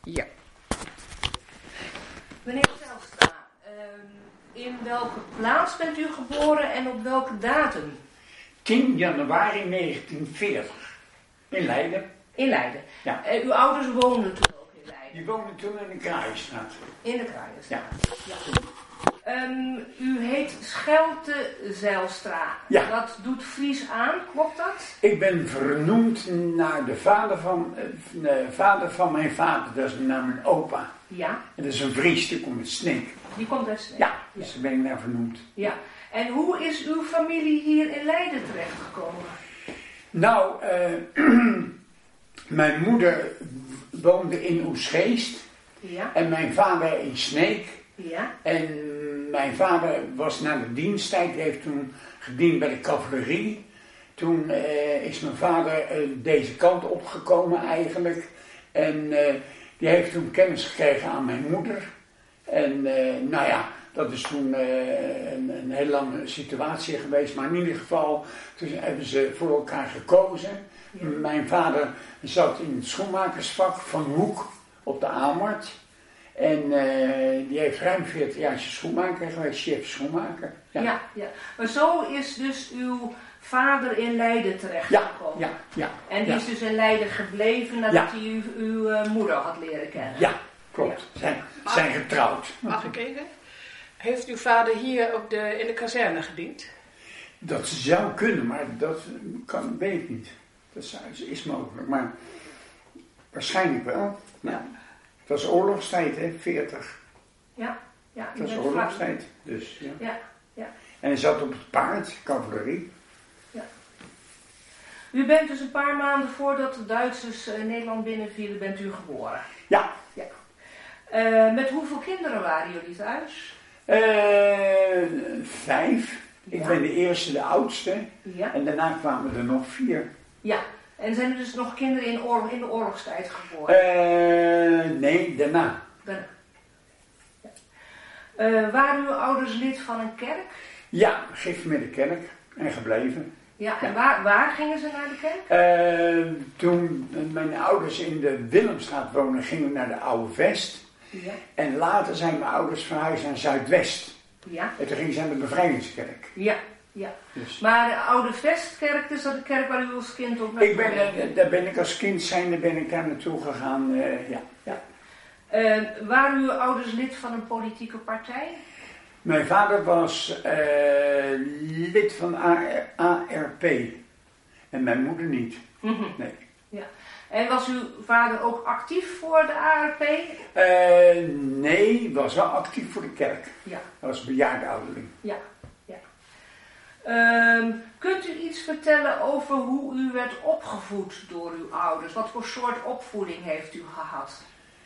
Ja. Meneer Zijlstra, in welke plaats bent u geboren en op welke datum? 10 januari 1940. In Leiden. In Leiden. Ja. Uw ouders woonden toen ook in Leiden? Die woonden toen in de Kraaienstraat. In de Kraaienstraat. Ja. U heet Schelte Zijlstra. Ja. Dat doet Fries aan, klopt dat? Ik ben vernoemd naar de vader van mijn vader. Dat is naar mijn opa. Ja. En dat is een Fries, die komt uit Sneek. Die komt uit Sneek. Ja, dus daar ben ik naar vernoemd. Ja. En hoe is uw familie hier in Leiden terechtgekomen? Nou, mijn moeder woonde in Oesgeest. Ja. En mijn vader in Sneek. Ja. En mijn vader was na de diensttijd, die heeft toen gediend bij de cavalerie. Toen is mijn vader deze kant opgekomen eigenlijk. En die heeft toen kennis gekregen aan mijn moeder. En nou ja, dat is toen een hele lange situatie geweest. Maar in ieder geval, toen hebben ze voor elkaar gekozen. Ja. Mijn vader zat in het schoenmakersvak van Hoek op de Amert. En die heeft ruim 40 jaar schoenmaker geweest, chef schoenmaker. Ja. Maar zo is dus uw vader in Leiden terechtgekomen. Ja. En die is dus in Leiden gebleven nadat hij uw moeder had leren kennen. Ja, klopt. Zijn getrouwd. Mag ik even? Heeft uw vader hier in de kazerne gediend? Dat zou kunnen, maar dat weet ik niet. Dat is mogelijk, maar waarschijnlijk wel. Ja. Het was oorlogstijd, hè, 40. Ja. Het was oorlogstijd, dus ja. Ja. En hij zat op het paard, cavalerie. Ja. U bent dus een paar maanden voordat de Duitsers Nederland binnenvielen, bent u geboren? Ja. Met hoeveel kinderen waren jullie thuis? 5. Ja. Ik ben de eerste, de oudste. Ja. En daarna kwamen er nog 4. Ja. En zijn er dus nog kinderen in de oorlogstijd geboren? Nee, daarna. Ja. Waren uw ouders lid van een kerk? Ja, gereformeerde en gebleven. Ja, en waar gingen ze naar de kerk? Toen mijn ouders in de Willemstraat woonden, gingen we naar de Oude Vest. Ja. En later zijn mijn ouders verhuisd naar Zuidwest. Ja. En toen gingen ze naar de Bevrijdingskerk. Ja. Dus. Maar de Oude Vestkerk, is dat de kerk waar u als kind ook naartoe daar ben ik als kind daar naartoe gegaan, ja. Waren uw ouders lid van een politieke partij? Mijn vader was lid van ARP. En mijn moeder niet. Mm-hmm. Nee. Ja. En was uw vader ook actief voor de ARP? Nee, was wel actief voor de kerk. Ja. Dat was bejaardenouderling. Ja. Kunt u iets vertellen over hoe u werd opgevoed door uw ouders? Wat voor soort opvoeding heeft u gehad?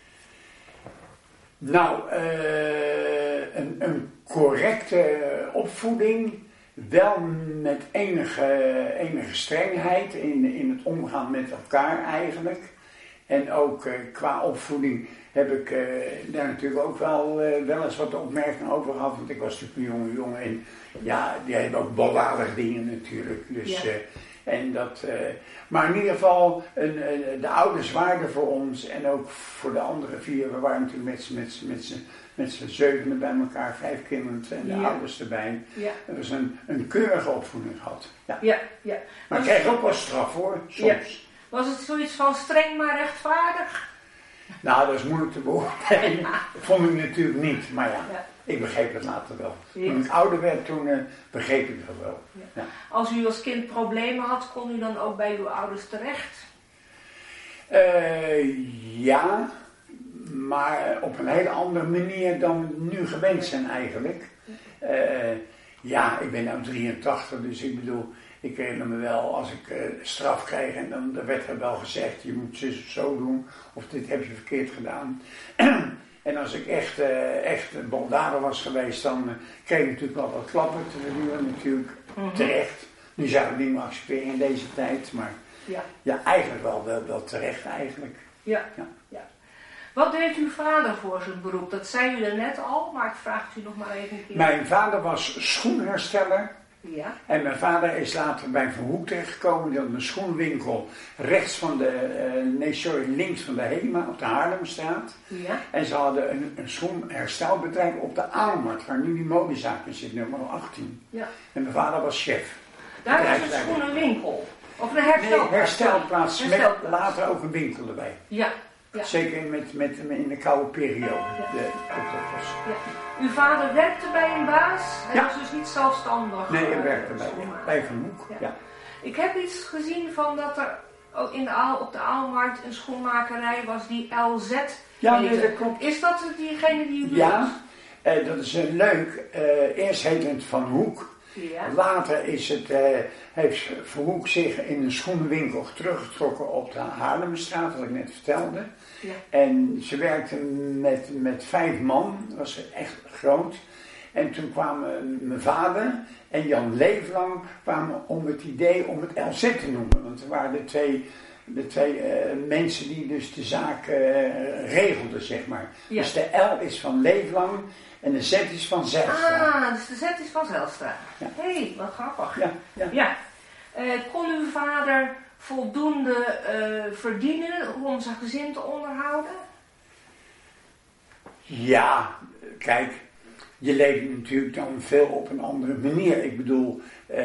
Nou, een correcte opvoeding, wel met enige strengheid in het omgaan met elkaar eigenlijk. En ook qua opvoeding heb ik daar natuurlijk ook wel eens wat opmerkingen over gehad. Want ik was natuurlijk een jonge en ja, die hebben ook baldadige dingen natuurlijk. Dus, ja. Maar in ieder geval, de ouders waren voor ons en ook voor de andere 4. We waren natuurlijk met z'n 7 bij elkaar, 5 kinderen en de ouders erbij. Ja. Dat was een keurige opvoeding gehad. Ja. Maar ik kreeg ook wel straf hoor, soms. Ja. Was het zoiets van streng maar rechtvaardig? Nou, dat is moeilijk te beoordelen. Dat vond ik natuurlijk niet, maar ja. Ik begreep het later wel. Ja. Toen ik ouder werd, toen begreep ik dat wel. Ja. Ja. Als u als kind problemen had, kon u dan ook bij uw ouders terecht? Ja, maar op een hele andere manier dan we nu gewend zijn eigenlijk. Ja, ik ben nu 83, dus ik bedoel, ik herinner me wel als ik straf kreeg en dan werd er wel gezegd, je moet zus of zo doen, of dit heb je verkeerd gedaan. En als ik echt baldadig was geweest, dan kreeg ik natuurlijk wel wat klappen te verduren, natuurlijk terecht. Nu zou ik niet meer accepteren in deze tijd, maar ja eigenlijk wel terecht eigenlijk. Ja. Wat deed uw vader voor zijn beroep? Dat zei u er net al, maar ik vraag het u nog maar even een keer. Mijn vader was schoenhersteller Ja. En mijn vader is later bij Van Hoek terechtgekomen. Die had een schoenwinkel links van de Hema op de Haarlemstraat. Ja. En ze hadden een schoenherstelbedrijf op de Aalmarkt, waar nu die modezaak zit, nummer 18. Ja. En mijn vader was chef. Daar is een schoenenwinkel. Of een herstelplaats. Nee, herstelplaats met Herstelplaats. later ook een winkel erbij. Ja. Ja. Zeker in de koude periode. Ja. Uw vader werkte bij een baas. Hij Ja. was dus niet zelfstandig. Nee, hij werkte schoenmaker. bij Van Hoek. Ja. Ja. Ik heb iets gezien van dat er ook op de Aalmarkt een schoenmakerij was die LZ Ja, heette. nee, dat klopt. Is dat diegene die u bedoelt? Ja, dat is leuk. Eerst heette het Van Hoek. Ja. Later heeft Van Hoek zich in een schoenenwinkel teruggetrokken op de Haarlemstraat, wat ik net vertelde. Ja. En ze werkte met 5 man, dat was echt groot. En toen kwamen mijn vader en Jan Leeflang kwamen om het idee om het LZ te noemen. Want er waren de twee mensen die dus de zaak regelden, zeg maar. Ja. Dus de L is van Leeflang en de Z is van Zijlstra. Ah, dus de Z is van Zijlstra. Ja. Hé, wat grappig. Ja, ja. Ja. Kon uw vader voldoende verdienen om zijn gezin te onderhouden? Ja, kijk, je leeft natuurlijk dan veel op een andere manier. Ik bedoel,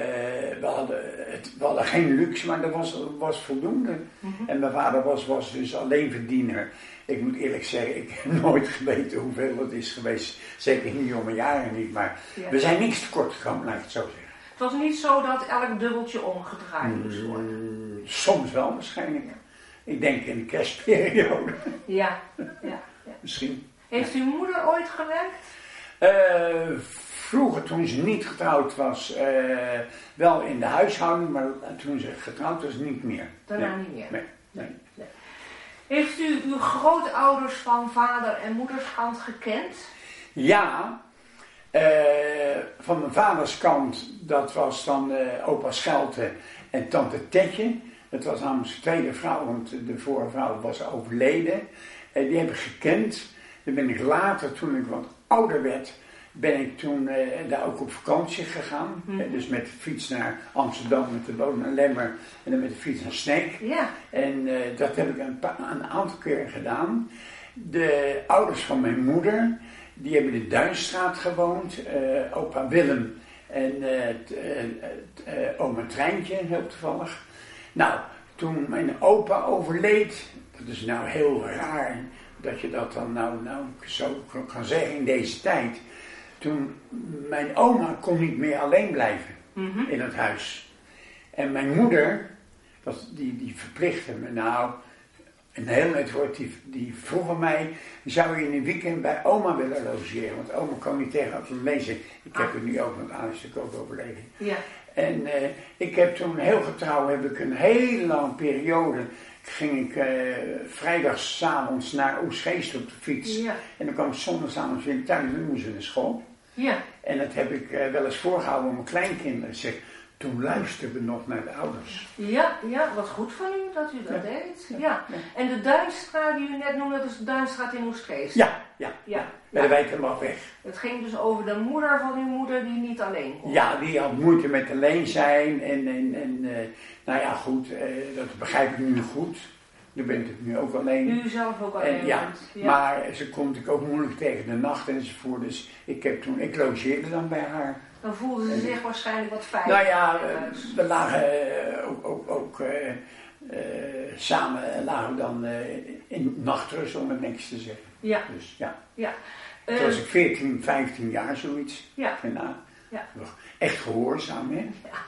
we hadden geen luxe, maar dat was voldoende. Mhm. En mijn vader was dus alleen verdiener. Ik moet eerlijk zeggen, ik heb nooit geweten hoeveel het is geweest. Zeker in die jonge jaren niet, maar Ja. we zijn niks tekort gekomen, laat ik het zo zeggen. Het was niet zo dat elk dubbeltje omgedraaid moest worden. Soms wel waarschijnlijk. Ik denk in de kerstperiode, Ja. misschien. Heeft uw moeder ooit gewerkt? Vroeger, toen ze niet getrouwd was, wel in de huishouding, maar toen ze getrouwd was, niet meer. Daarna niet meer. Nee. Heeft u uw grootouders van vader en moederskant gekend? Ja, van mijn vaders kant, dat was dan opa Schelte en tante Tetje. Dat was namelijk zijn tweede vrouw, want de vorige vrouw was overleden. Die heb ik gekend. Dan ben ik later, toen ik wat ouder werd, ben ik toen daar ook op vakantie gegaan. Mhm. Dus met de fiets naar Amsterdam, met de boot naar Lemmer en dan met de fiets naar Sneek. Ja. En dat heb ik een aantal keren gedaan. De ouders van mijn moeder, die hebben in de Duinstraat gewoond. Opa Willem en oma Treintje, heel toevallig. Nou, toen mijn opa overleed, dat is nou heel raar dat je dat dan nou zo kan zeggen in deze tijd. Toen mijn oma kon niet meer alleen blijven in het huis. En mijn moeder, die verplichtte me nou, een heel net woord, die vroeg aan mij, zou je in een weekend bij oma willen logeren? Want oma kon niet tegen het lezen. Ik heb het nu ook, want Aan is natuurlijk ook overleden. Ja. En ik heb toen heel getrouw, heb ik een hele lange periode, ging ik vrijdagsavonds naar Oostgeest op de fiets. Ja. En dan kwam ik zondagsavonds weer thuis en dan moesten we naar school. Ja. En dat heb ik wel eens voorgehouden aan mijn kleinkinderen. Zeg, toen luisterden we nog naar de ouders. Ja, wat goed van u dat u dat deed. Ja. En de Duinstraat die u net noemde, dat is de Duinstraat in Oostgeest. Ja. Bij de wijk helemaal weg. Het ging dus over de moeder van uw moeder die niet alleen kon. Ja, die had moeite met alleen zijn. En nou ja, goed, dat begrijp ik nu goed. Je bent het nu ook alleen. U zelf ook alleen En, ja, bent. Ja. maar ze kon natuurlijk ook moeilijk tegen de nacht enzovoort. Dus ik logeerde dan bij haar. Dan voelde ze zich waarschijnlijk wat veiliger. Nou ja, in huis. we lagen ook samen lagen we dan in nachtrust, om het niks te zeggen. Ja. Dus ja. Ja. Toen was ik 14, 15 jaar, zoiets. Ja. En, Ja. echt gehoorzaam, hè?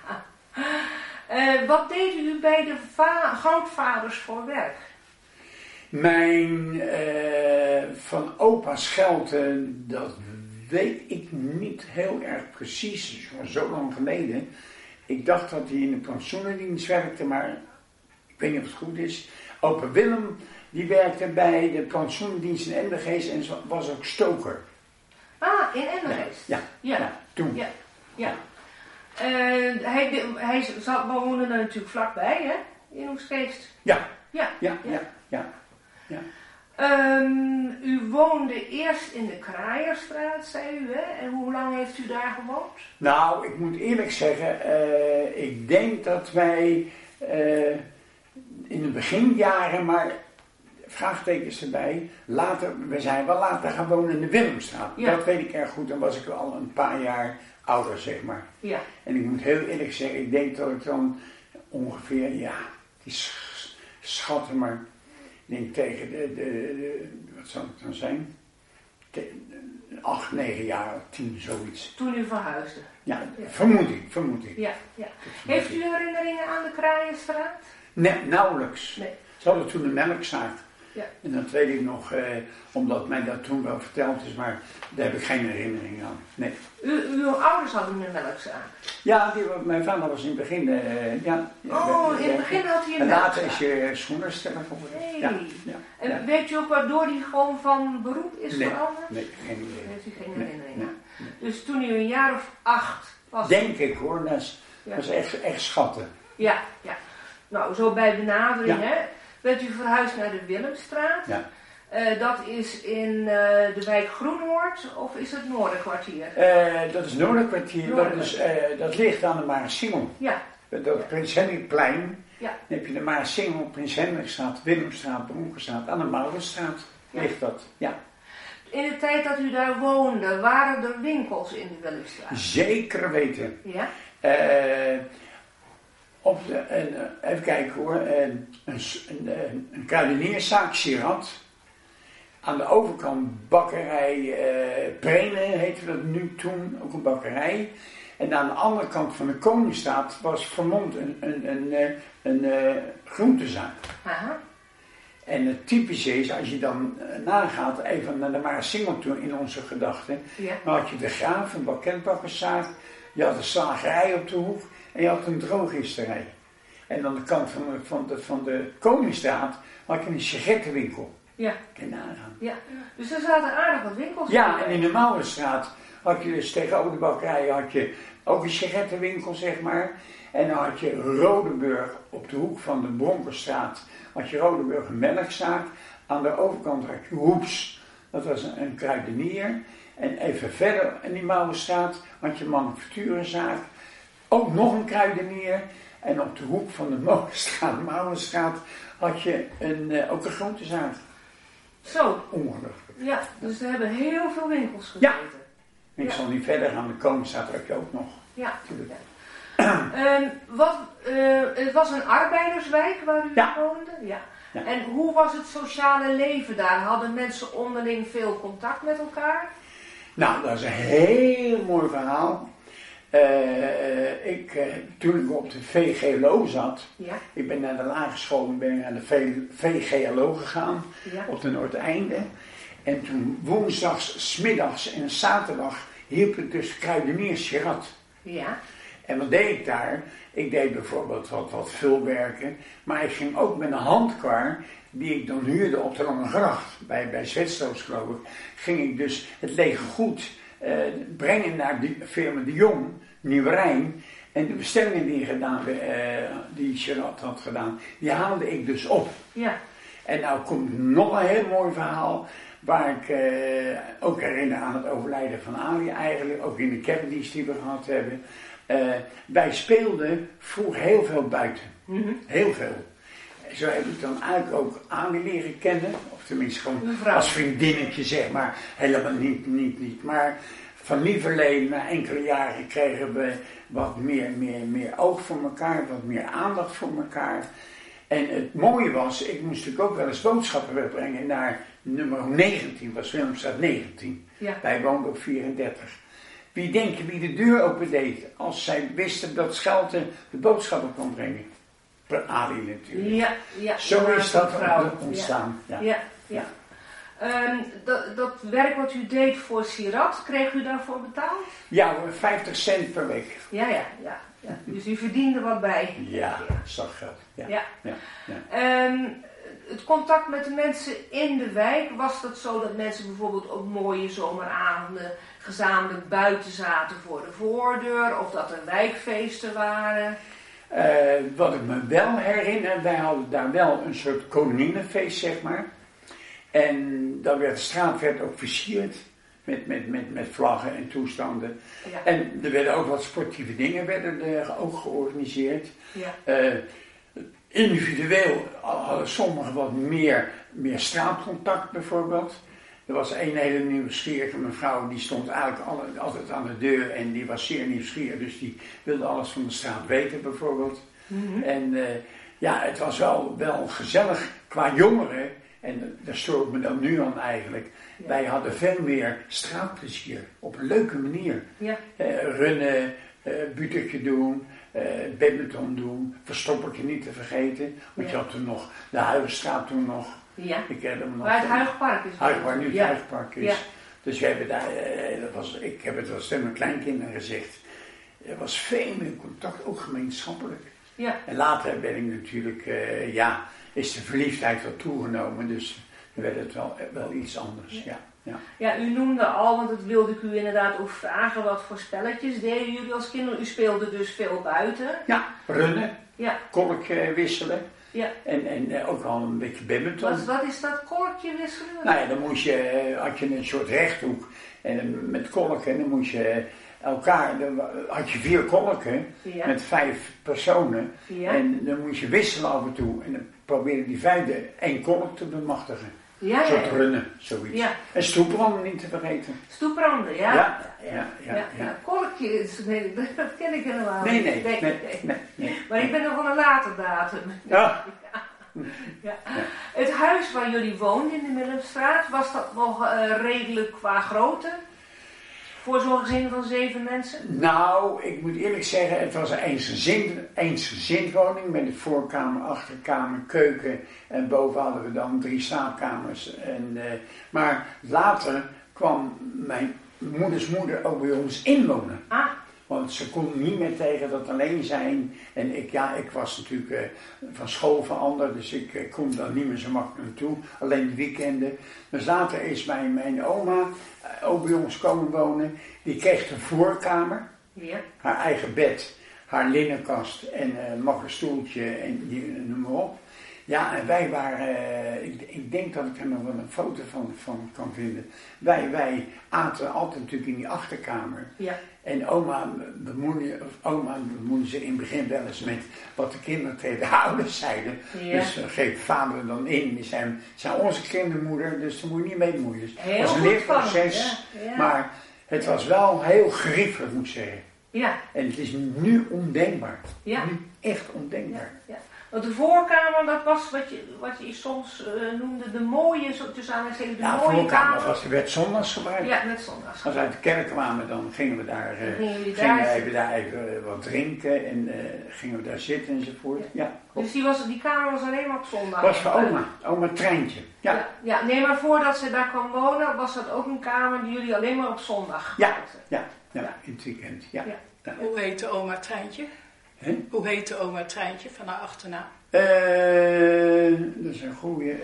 Wat deed u bij de grootvaders voor werk? Mijn van opa Schelte, dat weet ik niet heel erg precies, het is gewoon zo lang geleden. Ik dacht dat hij in de plantsoenendienst werkte, maar ik weet niet of het goed is. Opa Willem, die werkte bij de plantsoenendienst in Endegeest en was ook stoker. Ah, in Endegeest? Ja, toen. Ja. Hij woonde er natuurlijk vlakbij, hè? In Oostgeest. Ja. Ja. Ja. U woonde eerst in de Kraaierstraat, zei u, hè? En hoe lang heeft u daar gewoond? Nou, ik moet eerlijk zeggen, ik denk dat wij in de beginjaren, maar vraagtekens erbij, we zijn wel later gaan wonen in de Willemstraat. Ja. Dat weet ik erg goed, dan was ik al een paar jaar ouder, zeg maar. Ja. En ik moet heel eerlijk zeggen, ik denk dat ik dan ongeveer, die schatten maar, ik denk tegen wat zou het dan zijn? 8, 9 jaar, 10, zoiets. Toen u verhuisde? Ja, Ja. vermoed ik. Ja, ja. Heeft u herinneringen aan de Kraaienstraat? Nee, nauwelijks. Nee. Ze hadden toen een melkzaak. Ja. En dat weet ik nog, omdat mij dat toen wel verteld is, maar daar heb ik geen herinnering aan. Nee. Uw ouders hadden een melkzaak? Ja, mijn vader was in het begin, in het begin had hij een en later melkzaak. is je schoenensteller geworden. Nee. Ja, ja, En ja. weet u ook waardoor hij gewoon van beroep is Nee, veranderd? nee, geen idee. Daar heeft u geen Nee, herinnering nee, aan. nee. Dus toen u een jaar of 8 was? Denk ik hoor, dat is echt schatten. Ja, ja. Nou, zo bij benadering, Ja. hè, bent u verhuisd naar de Willemstraat. Ja. Dat is in de wijk Groenoord of is het Noorderkwartier? Dat is Noorderkwartier, dat ligt aan de Maarssingel. Ja. Dat Prins Hendrikplein. Ja. Dan heb je de Maarssingel, Prins Hendrikstraat, Willemstraat, Bronkenstraat, aan de Mauritsstraat ligt dat. Ja. In de tijd dat u daar woonde, waren er winkels in de Willemstraat? Zeker weten. Ja? Even kijken hoor, een kruidenierszaak, Sirat. Aan de overkant bakkerij Prene heette dat nu toen, ook een bakkerij. En aan de andere kant van de Koningsstraat was Vermont een groentezaak. Aha. En het typische is, als je dan nagaat, even naar de Maarssingel toe in onze gedachten. Ja. Dan had je de Graaf, een banketbakkerszaak. Je had een slagerij op de hoek en je had een drogisterij. En aan de kant van de Koningsstraat had je een sigarettenwinkel. Ja. Kan je nagaan. Ja. Dus er zaten aardig wat winkels Ja, en in de Mauritsstraat had je dus tegenover de bakkerij had je ook een sigarettenwinkel, zeg maar. En dan had je Rodenburg op de hoek van de Bronkerstraat, had je Rodenburg een melkzaak. Aan de overkant had je Hoeps, dat was een kruidenier. En even verder in die Mauritsstraat had je een manufacturenzaak, ook nog een kruidenier. En op de hoek van de Mauritsstraat had je ook een groentezaak. Zo. Ongelooflijk. Ja, dus er hebben heel veel winkels gezeten. Ja. Ik zal niet verder gaan, de Koningsstraat heb je ook nog. Ja. Natuurlijk. Het was een arbeiderswijk waar u woonde? Ja. Ja. En hoe was het sociale leven daar? Hadden mensen onderling veel contact met elkaar? Nou, dat is een heel mooi verhaal. Toen ik op de VGLO zat, ik ben naar de lagere school en ben naar de VGLO gegaan, op de Noordeinde. En toen woensdags, 's middags en zaterdag hielp ik dus kruideniers Sirat. Ja. En wat deed ik daar? Ik deed bijvoorbeeld wat vulwerken, maar ik ging ook met een handkar, die ik dan huurde op de Lange Gracht, bij Zwetstoos geloof ik, ging ik dus het lege goed brengen naar die firma De Jong, Nieuw-Rijn. En de bestellingen die Sirat had gedaan, die haalde ik dus op. Ja. En nou komt nog een heel mooi verhaal, waar ik ook herinner aan het overlijden van Ali eigenlijk, ook in de kerkdienst die we gehad hebben. Wij speelden vroeger heel veel buiten. Mm-hmm. Heel veel. Zo heb ik dan eigenlijk ook Ali leren kennen, of tenminste gewoon als vriendinnetje zeg maar, helemaal niet. Maar van lieverlee na enkele jaren kregen we wat meer oog voor elkaar, wat meer aandacht voor elkaar. En het mooie was, ik moest natuurlijk ook wel eens boodschappen wegbrengen naar nummer 19, was Willemstraat 19. Ja. Wij woonden op 34. Wie denk je wie de deur open deed als zij wisten dat Schelten de boodschappen kon brengen? Ali natuurlijk. Ja, zo is dat ontstaan. Ja. Dat werk wat u deed voor Sirat, kreeg u daarvoor betaald? Ja, 50 cent per week. Ja. Dus u verdiende wat bij. Ja, zakgeld. Ja. Het contact met de mensen in de wijk, was dat zo dat mensen bijvoorbeeld op mooie zomeravonden gezamenlijk buiten zaten voor de voordeur, of dat er wijkfeesten waren? Wat ik me wel herinner, wij hadden daar wel een soort koninginnenfeest, zeg maar. En dan werd de straat ook versierd met vlaggen en toestanden. Ja. En er werden ook wat sportieve dingen werden er ook georganiseerd. Ja. Individueel hadden sommigen wat meer straatcontact bijvoorbeeld. Er was een hele nieuwsgierige mevrouw, die stond eigenlijk altijd aan de deur en die was zeer nieuwsgierig. Dus die wilde alles van de straat weten bijvoorbeeld. Mhm. En het was wel gezellig qua jongeren. En daar stoor ik me dan nu aan eigenlijk. Ja. Wij hadden veel meer straatplezier op een leuke manier. Ja. Runnen, butertje doen, badminton doen, verstoppertje niet te vergeten. Want je had toen nog de Huizenstraat toen nog. Ja. Ik heb hem nog. Waar het Huigpark is. Waar nu het Ja. Huigpark is. Ja. Dus we hebben daar, ik heb het wel eens tegen mijn kleinkinderen gezegd. Er was veel meer contact, ook gemeenschappelijk. Ja. En later ben ik natuurlijk, is de verliefdheid wat toegenomen. Dus dan werd het wel iets anders. Ja. Ja, u noemde al, want dat wilde ik u inderdaad ook vragen, wat voor spelletjes deden jullie als kinderen? U speelde dus veel buiten. Ja, runnen, Ja. kolk wisselen Ja. en ook al een beetje badminton. Wat is dat kolkje wisselen? Nou ja, dan had je een soort rechthoek en met kolken, dan moest je dan had je 4 kolken met 5 personen. Ja. En dan moest je wisselen af en toe en dan probeerde die 5e 1 kolk te bemachtigen. Ja, Een soort runnen, zoiets. Ja. En stoepranden niet te vergeten. Stoepranden, ja. Ja. Kolkje, nee, dat ken ik helemaal Nee. niet. Maar ik ben nog van een later datum. Ja. Ja. Het huis waar jullie woonden in de Millemstraat, was dat nog redelijk qua grootte? Voor zo'n gezin van 7 mensen? Nou, ik moet eerlijk zeggen, het was een eensgezinswoning met een voorkamer, achterkamer, keuken en boven hadden we dan 3 slaapkamers. Maar later kwam mijn moeders moeder ook bij ons inwonen. Ah. Want ze kon niet meer tegen dat alleen zijn. En ik was natuurlijk van school veranderd, dus ik kon daar niet meer zo makkelijk naartoe. Alleen de weekenden. Dus later is mijn oma ook bij ons komen wonen. Die kreeg een voorkamer, haar eigen bed, haar linnenkast en mag een stoeltje en noem maar op. Ja, en wij waren, ik denk dat ik er nog wel een foto van kan vinden. Wij aten altijd natuurlijk in die achterkamer. Ja. En oma bemoeide zich in het begin wel eens met wat de kinderen tegen de ouders zeiden. Ja. Dus geef vader dan in. Die zijn onze kindermoeder, dus daar moet je niet mee bemoeien. Dus het was een leerproces, maar het was wel heel geriefelijk, moet ik zeggen. Ja. En het is nu ondenkbaar. Ja. Nu echt ondenkbaar. Ja. Want de voorkamer, dat was wat je soms noemde de mooie, tussen aanhalingstekens, de mooie kamer. Er werd zondags gebruikt. Ja, met zondags. Als we uit de kerk kwamen, dan gingen we daar, even wat drinken en gingen we daar zitten enzovoort. Ja. Dus die kamer was alleen maar op zondag? Was voor oma Treintje. Ja. Ja, nee, maar voordat ze daar kwam wonen, was dat ook een kamer die jullie alleen maar op zondag gebruikten? Ja, in het weekend. Ja. Hoe heette oma Treintje? Hoe heette oma Treintje van haar achternaam? Dat is een goede.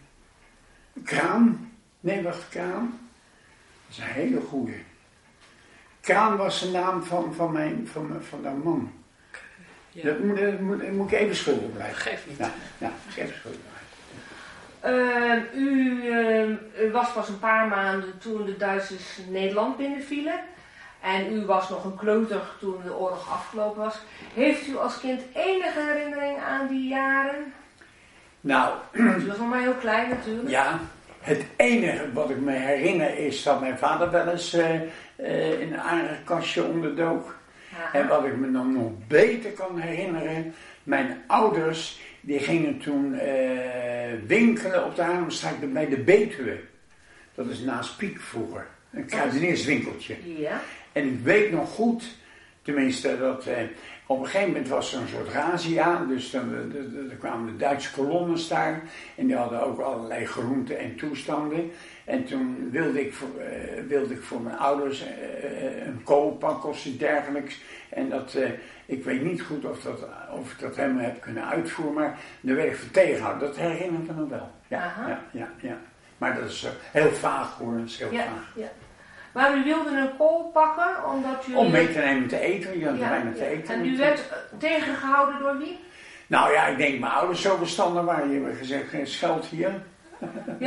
Kraan. Nee, wacht, Kraan. Dat is een hele goede. Kraan was de naam van haar man. Ja. Dat moet ik even schuldig blijven. Geef niet. Ja, even schuldig blijven. U was pas een paar maanden toen de Duitsers Nederland binnenvielen. En u was nog een kleuter toen de oorlog afgelopen was. Heeft u als kind enige herinnering aan die jaren? Nou. U was nog maar heel klein natuurlijk. Ja, het enige wat ik me herinner is dat mijn vader wel eens in een aardig kastje onderdook. Aha. En wat ik me dan nog beter kan herinneren, mijn ouders die gingen toen winkelen op de Haarlemmerstraat bij de Betuwe. Dat is naast Piek vroeger. Een kruidenierswinkeltje. Ja. En ik weet nog goed, tenminste, dat op een gegeven moment was er een soort razzia. Dus dan kwamen de Duitse kolonnes daar. En die hadden ook allerlei groenten en toestanden. En toen wilde ik voor mijn ouders een koolpak of iets dergelijks. En ik weet niet goed of ik dat helemaal heb kunnen uitvoeren. Maar daar werd ik voor tegengehouden. Dat herinner ik me nog wel. Ja. Maar dat is heel vaag hoor. Dat is heel vaag. Ja. Maar u wilde een kool pakken omdat u... Om mee te nemen te eten. Je had bijna te eten. En u werd tegengehouden door wie? Nou ja, ik denk mijn ouders zo verstandig waren. Die hebben gezegd, geen scheld hier. Ja.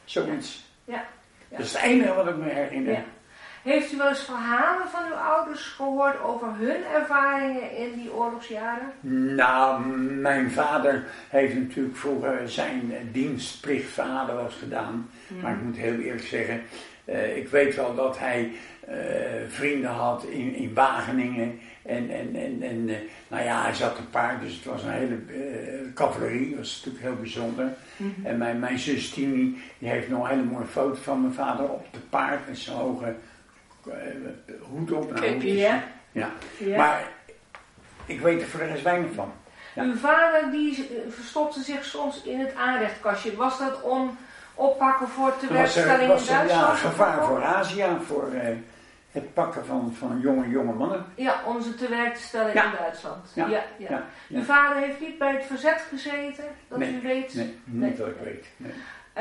Zoiets. Ja. Dat is het enige wat ik me herinner. Ja. Heeft u wel eens verhalen van uw ouders gehoord over hun ervaringen in die oorlogsjaren? Nou, mijn vader heeft natuurlijk vroeger zijn dienstplichtverhalen wel eens gedaan. Maar ik moet heel eerlijk zeggen, ik weet wel dat hij vrienden had in Wageningen. En nou ja, hij zat te paard, dus het was een hele cavalerie, was natuurlijk heel bijzonder. En mijn zus Tini, die heeft nog een hele mooie foto van mijn vader op te paard met zijn hoge hoed op. Ja. Maar ik weet er voor de rest weinig van. Ja. Uw vader die verstopte zich soms in het aanrechtkastje. Was dat om oppakken voor tewerkstelling in Duitsland? Ja, gevaar voor Azië, voor het pakken van jonge mannen. Ja, om ze te werk te stellen in Duitsland. Ja. Uw vader heeft niet bij het verzet gezeten, dat u weet? Nee, niet dat ik weet. Nee.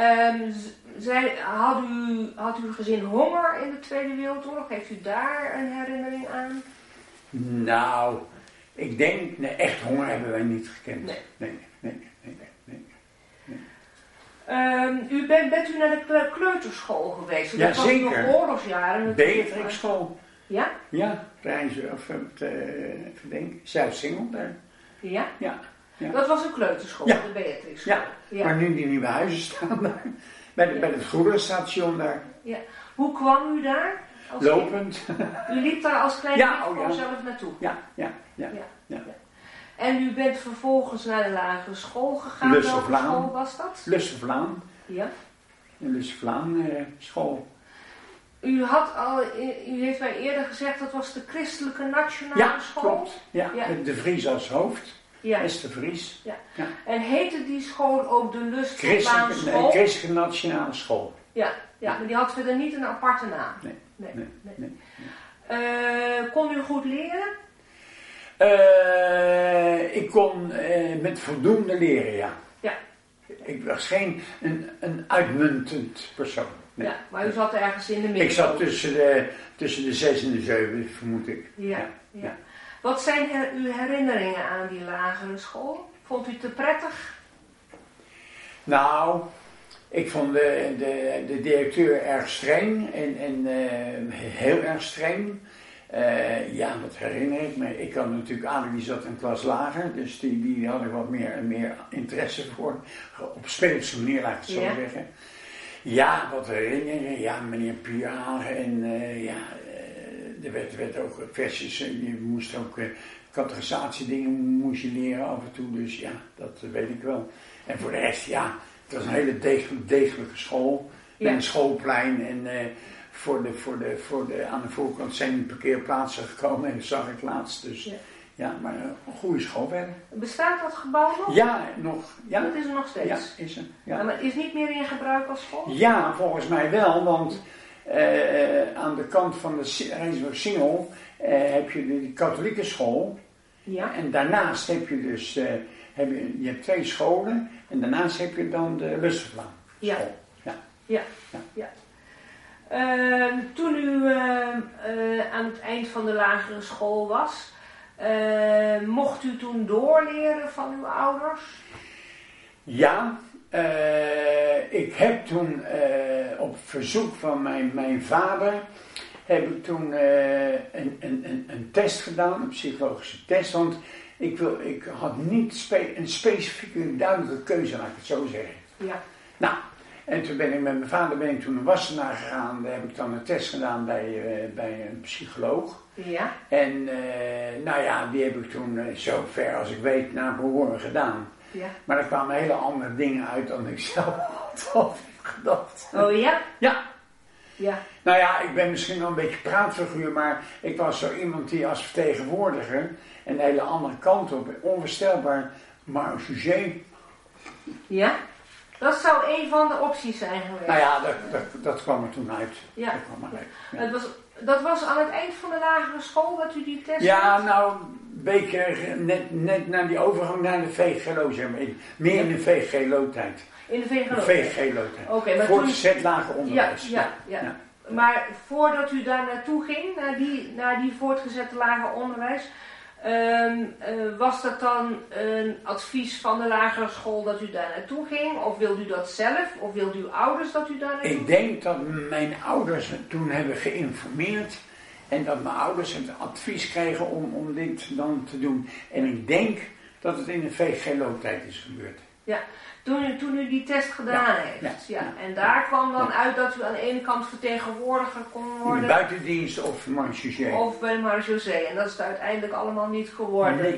Had uw gezin honger in de Tweede Wereldoorlog? Heeft u daar een herinnering aan? Nou, ik denk, echt honger hebben wij niet gekend. Nee. Bent u naar de kleuterschool geweest? Ja, dat zeker. Was nog oorlogsjaren. Beatrixschool. Ja? Ja, Rijnse, of even denken, Zuid-Singel daar. Ja? Ja. Dat was een kleuterschool, Ja. de Beatrixschool. Ja, maar nu die nieuwe huizen staan daar. Bij het goederenstation daar. Ja. Hoe kwam u daar? Lopend. U liep daar als klein kind gewoon zelf naartoe? Ja. En u bent vervolgens naar de lagere school gegaan? Lussenvlaan. Welke school was dat? Lussenvlaan. Ja. De Lussenvlaan school. U heeft mij eerder gezegd dat was de Christelijke Nationale School? Klopt. Ja, met de Vries als hoofd. Ja. Esther Vries. Ja. En heette die school ook de Lussenvlaan School? Christelijke Nationale School. Ja, maar die had verder niet een aparte naam? Nee. Kon u goed leren? Ik kon met voldoende leren, ja. Ik was geen een uitmuntend persoon. Nee. Ja, maar u zat ergens in de midden. Ik zat tussen de 6 en de 7, vermoed ik. Ja. Wat zijn uw herinneringen aan die lagere school? Vond u het te prettig? Nou, ik vond de directeur erg streng en heel erg streng. Wat herinner ik me? Ik had natuurlijk Arie, die zat een klas lager, dus die had ik wat meer interesse voor. Op speelse manier, laat ik het zo zeggen. Ja, wat herinneren? Ja, meneer Pierhagen en er werd ook versjes, je moest ook categorisatiedingen moest je leren af en toe, dus ja, dat weet ik wel. En voor de rest, ja, het was een hele degelijke school, met een schoolplein en aan de voorkant zijn die parkeerplaatsen gekomen en dat zag ik laatst, dus ja, maar een goede school verder. Bestaat dat gebouw nog? Ja, nog. Ja. Dat is er nog steeds? Ja, is er. Ja. Maar is niet meer in gebruik als school? Ja, volgens mij wel, want aan de kant van de Rijnsburg-Singel heb je de katholieke school. Ja. En daarnaast heb je dus, je hebt 2 scholen en daarnaast heb je dan de Lussenvlaan school. Ja. Toen u aan het eind van de lagere school was, mocht u toen doorleren van uw ouders? Ja, ik heb toen op verzoek van mijn vader heb ik toen een test gedaan, een psychologische test, want ik had niet een specifieke duidelijke keuze, laat ik het zo zeggen. Ja. Nou, en toen ben ik met mijn vader toen naar Wassenaar gegaan, daar heb ik dan een test gedaan bij een psycholoog. Ja. En die heb ik toen zo ver als ik weet naar behoren gedaan. Ja. Maar er kwamen hele andere dingen uit dan ik zelf had gedacht. Oh ja? Ja. Nou ja, ik ben misschien wel een beetje praatfiguur, maar ik was zo iemand die als vertegenwoordiger een hele andere kant op, onvoorstelbaar, maar een sujet. Ja? Dat zou een van de opties zijn geweest. Nou ja, dat kwam er toen uit. Ja. Dat kwam eruit. Ja. Dat was aan het eind van de lagere school dat u die test had? had? Nou, een beetje net na die overgang naar de VGLO, zeg maar. Meer in de VGLO-tijd. In de VGLO? De VGLO-tijd. Okay, maar voortgezet lager onderwijs. Ja. Maar voordat u daar naartoe ging, naar die voortgezette lager onderwijs, Was dat dan een advies van de lagere school dat u daar naartoe ging? Of wilde u dat zelf? Of wilden uw ouders dat u daar naartoe ging? Ik denk dat mijn ouders toen hebben geïnformeerd. En dat mijn ouders het advies kregen om dit dan te doen. En ik denk dat het in de VGLO-tijd is gebeurd. Ja, toen u die test gedaan heeft. Ja. En daar kwam dan uit dat u aan de ene kant vertegenwoordiger kon worden. In de buitendienst of marechaussee. Of bij de marechaussee. En dat is het uiteindelijk allemaal niet geworden.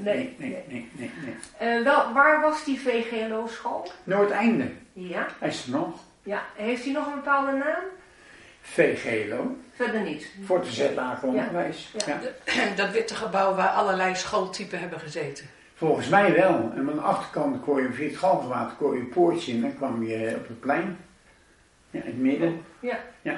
Nee. Waar was die VGLO-school? Noordeinde. Ja. Hij is er nog. Ja. Heeft hij nog een bepaalde naam? VGLO. Verder niet. Voortgezet lager onderwijs. Ja. Dat witte gebouw waar allerlei schooltypen hebben gezeten. Volgens mij wel. En aan de achterkant kon je via het Galgenwaard kon je een poortje en dan kwam je op het plein. Ja, in het midden. Ja.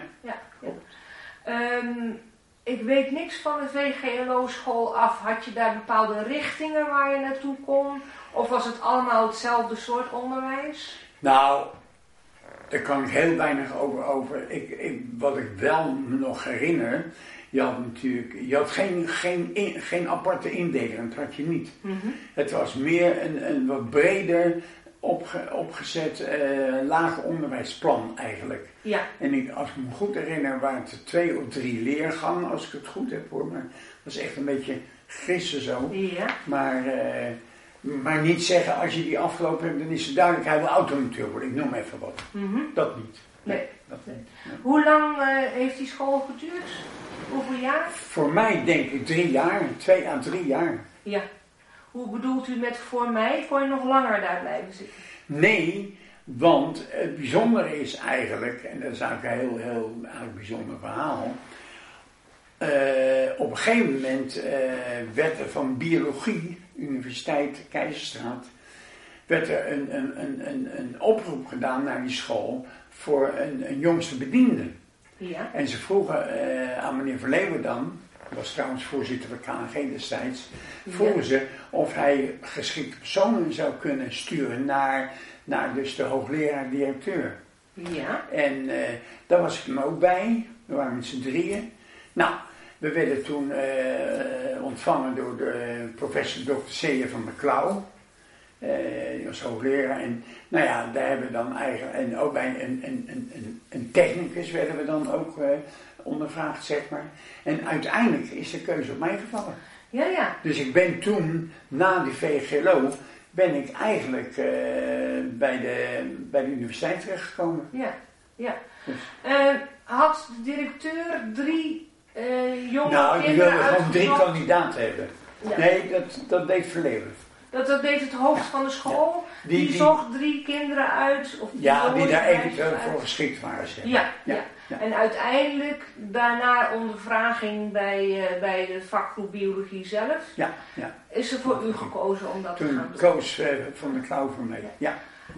Ik weet niks van de VGLO-school af. Had je daar bepaalde richtingen waar je naartoe kon? Of was het allemaal hetzelfde soort onderwijs? Nou, daar kan ik heel weinig over. Wat ik wel me nog herinner, je had geen aparte indeling, dat had je niet. Mm-hmm. Het was meer een wat breder opgezet lager onderwijsplan eigenlijk. Ja. En als ik me goed herinner waren het 2 of 3 leergangen, als ik het goed heb hoor. Maar dat is echt een beetje gissen zo. Ja. Maar niet zeggen, als je die afgelopen hebt, dan is het duidelijk, hij wil automonteur worden. Ik noem even wat. Mm-hmm. Dat niet. Nee. Dat niet. Nee. Hoe lang heeft die school geduurd? Hoeveel jaar? Voor mij denk ik 3 jaar, 2 à 3 jaar. Ja. Hoe bedoelt u met voor mij? Kon je nog langer daar blijven zitten? Nee, want het bijzondere is eigenlijk, en dat is eigenlijk een heel bijzonder verhaal. Op een gegeven moment werd er van biologie, Universiteit Keizerstraat, werd er een oproep gedaan naar die school voor een jongste bediende. Ja. En ze vroegen aan meneer Verleeuwen dan, dat was trouwens voorzitter van KNG destijds, vroegen ze of hij geschikte personen zou kunnen sturen naar dus de hoogleraar-directeur. Ja. En daar was ik dan ook bij, we waren met z'n 3. Nou, we werden toen ontvangen door de professor Dr. C. van der Klauw. Die was hoogleraar. En nou ja, daar hebben we dan eigenlijk, en ook bij een technicus werden we dan ook ondervraagd, zeg maar. En uiteindelijk is de keuze op mij gevallen. Ja. Dus ik ben toen, na die VGLO, ben ik eigenlijk bij de universiteit terechtgekomen. Ja. Dus. Had de directeur 3 jonge Nou, die kinderen wilde gewoon 3 uitgezocht? kandidaten hebben. Ja. Nee, dat deed Verleeuwen. Dat deed het hoofd van de school. Ja. Die zocht 3 kinderen uit. Of Die daar jongens eventueel uit. voor geschikt waren. Zeg. Ja. Ja. En uiteindelijk, daarna ondervraging bij de vakgroep biologie zelf, Ja. is er voor u gekozen om dat te gaan Toen doen. koos Van der Klauw voor mij. Ja.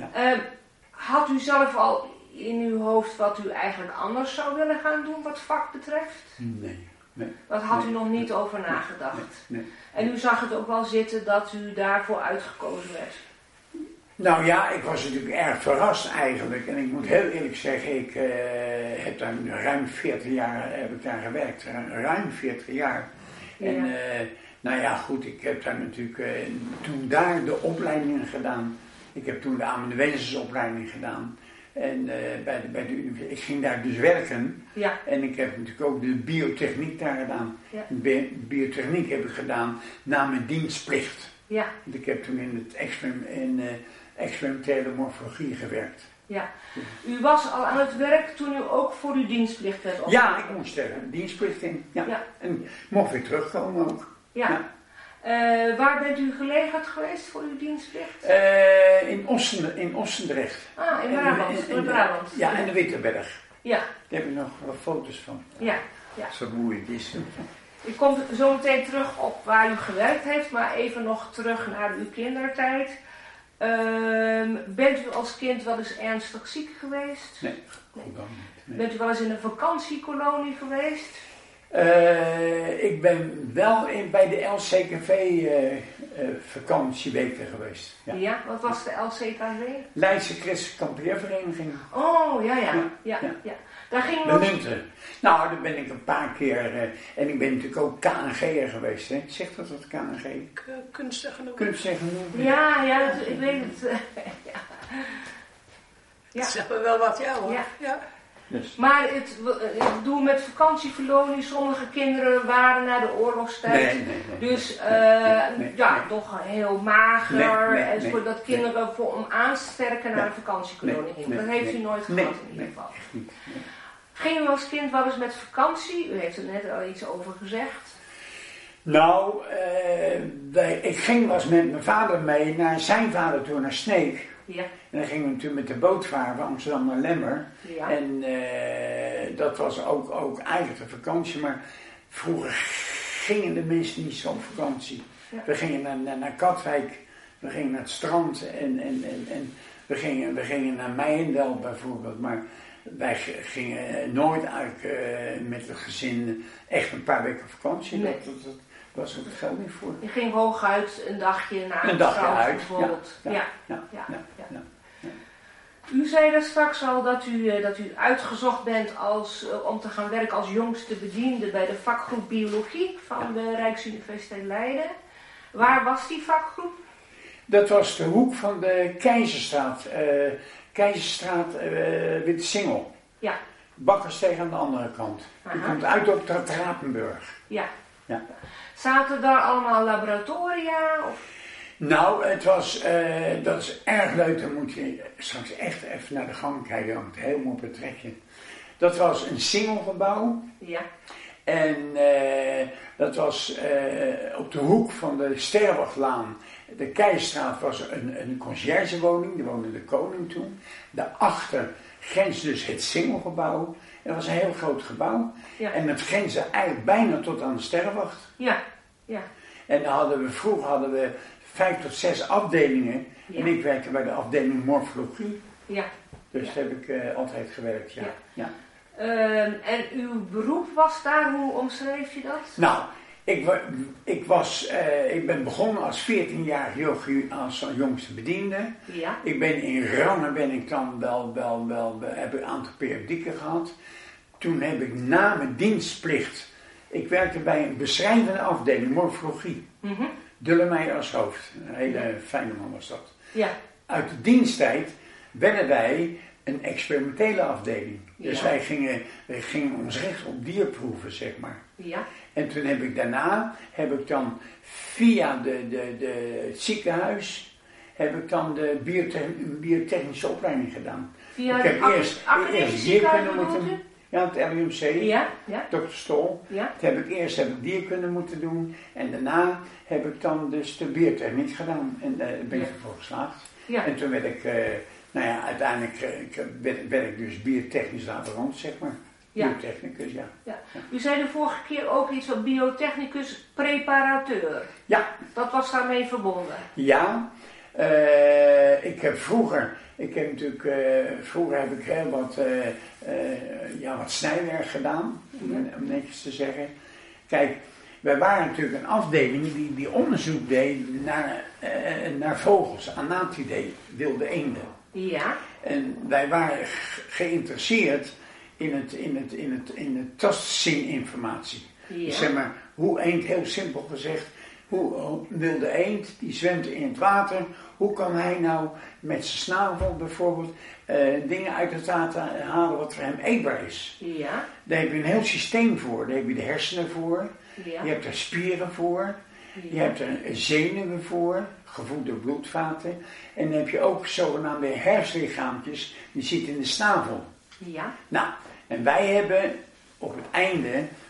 Had u zelf al in uw hoofd wat u eigenlijk anders zou willen gaan doen wat vak betreft? Nee. Dat had u nog niet over nagedacht. Nee. En u zag het ook wel zitten dat u daarvoor uitgekozen werd. Nou ja, ik was natuurlijk erg verrast eigenlijk. En ik moet heel eerlijk zeggen, ik heb daar ruim 40 jaar gewerkt. Ruim 40 jaar. Ja. En nou ja, goed, ik heb daar natuurlijk toen daar de opleidingen gedaan. Ik heb toen de amanuensusopleiding gedaan. En bij de universiteit, ik ging daar dus werken. Ja. En ik heb natuurlijk ook de biotechniek daar gedaan. Ja. Biotechniek heb ik gedaan na mijn dienstplicht. Ja. Want ik heb toen in het experimentele morfologie gewerkt. Ja. U was al aan het werk toen u ook voor uw dienstplicht werd opgenomen? Ja, ik moest er dienstplicht in. Ja. En ik mocht weer terugkomen ook. Ja. Waar bent u gelegerd geweest voor uw dienstplicht? In Ossendrecht. Ah, in Brabant. In Brabant. Ja, en de Witteberg. Ja. Daar heb ik nog wat foto's van. Ja. Zo moeilijk is het. Ik kom zo meteen terug op waar u gewerkt heeft, maar even nog terug naar uw kindertijd. Bent u als kind wel eens ernstig ziek geweest? Nee, goed dan niet. Nee. Bent u wel eens in een vakantiekolonie geweest? Ik ben wel bij de LCKV vakantieweken geweest. Ja. Ja, wat was de LCKV? Leidse Christelijke Kampeervereniging. Oh, ja. Daar ging De Munten. Nou, daar ben ik een paar keer. En ik ben natuurlijk ook KNG'er geweest. Hè? Zegt dat wat KNG? Kunstig genoeg. Kunstig genoeg. Ja, ik weet het. Ja. Zeg maar wel wat, ja hoor. Ja. Dus. Maar ik bedoel met vakantieverloning, sommige kinderen waren na de oorlogstijd. Nee. Dus toch heel mager. En dat kinderen om aansterken naar de vakantiekolonie gingen. Dat heeft u nooit gehad in ieder geval. Ging u als kind wel eens met vakantie? U heeft er net al iets over gezegd. Nou, ik ging wel eens met mijn vader mee naar zijn vader toe, naar Sneek. Ja. En dan gingen we natuurlijk met de boot varen van Amsterdam naar Lemmer. Ja. En dat was ook eigenlijk de vakantie, maar vroeger gingen de mensen niet zo op vakantie. Ja. We gingen naar Katwijk, we gingen naar het strand en we gingen naar Meijendel bijvoorbeeld, maar wij gingen nooit uit met het gezin echt een paar weken vakantie. Nee. Dat was ook het geld niet voor. Je ging hooguit een dagje naar een dagje uit, bijvoorbeeld. Ja. U zei daar straks al dat u uitgezocht bent om te gaan werken als jongste bediende bij de vakgroep Biologie van de Rijksuniversiteit Leiden. Waar was die vakgroep? Dat was de hoek van de Keizerstraat. Keizerstraat Witte Singel. Ja. Bakkersteeg aan de andere kant. Die komt uit op Rapenburg. Ja. Ja. Zaten daar allemaal laboratoria? Of? Nou, dat is erg leuk. Dan moet je straks echt even naar de gang kijken. Dan moet je helemaal op het trekje. Dat was een singelgebouw. Ja. En dat was op de hoek van de Sterwachtlaan. De Keizerstraat was een conciërgewoning. Daar woonde de koning toen. Daarachter grensde dus het singelgebouw. Dat was een heel groot gebouw. Ja. En dat grensde eigenlijk bijna tot aan de Sterwacht. Ja. En vroeger hadden we 5 tot 6 afdelingen. Ja. En ik werkte bij de afdeling morfologie. Ja. Dus daar heb ik altijd gewerkt, ja. En uw beroep was daar, hoe omschreef je dat? Nou, ik ben begonnen als 14-jarig jochie als jongste bediende. Ja. Ik ben in rangen dan heb ik een aantal periodieken gehad. Toen heb ik na mijn dienstplicht, ik werkte bij een beschrijvende afdeling, morfologie. Mm-hmm. Dullemeijer als hoofd. Een hele fijne man was dat. Ja. Uit de diensttijd werden wij een experimentele afdeling. Dus wij gingen ons richten op dierproeven, zeg maar. Ja. En toen heb ik dan via het ziekenhuis, de biotechnische opleiding gedaan. Via ik heb eerst dierkunde moeten. Ja, het LUMC, ja. Dr. Stol. Ja. Toen heb ik eerst dierkunde moeten doen. En daarna heb ik dan dus de biotechniek gedaan. En ben ik ervoor geslaagd. Ja. En toen werd ik, uiteindelijk werd ik dus biotechnisch laborant, zeg maar. Ja. Biotechnicus, ja. U zei de vorige keer ook iets van biotechnicus preparateur. Ja. Dat was daarmee verbonden. Ja. Vroeger heb ik heel wat snijwerk gedaan, om netjes te zeggen. Kijk, wij waren natuurlijk een afdeling die onderzoek deed naar vogels, anatidae, wilde eenden. Ja. En wij waren geïnteresseerd in het tastzieninformatie. Ja. Dus zeg maar, hoe eend, heel simpel gezegd, hoe wilde eend, die zwemt in het water, hoe kan hij nou met zijn snavel bijvoorbeeld dingen uit het water halen wat voor hem eetbaar is. Ja. Daar heb je een heel systeem voor. Daar heb je de hersenen voor, Ja. je hebt er spieren voor, je hebt er zenuwen voor, gevoed door bloedvaten. En dan heb je ook zogenaamde hersenlichaampjes, die zitten in de snavel. Ja. Nou, en wij hebben op het einde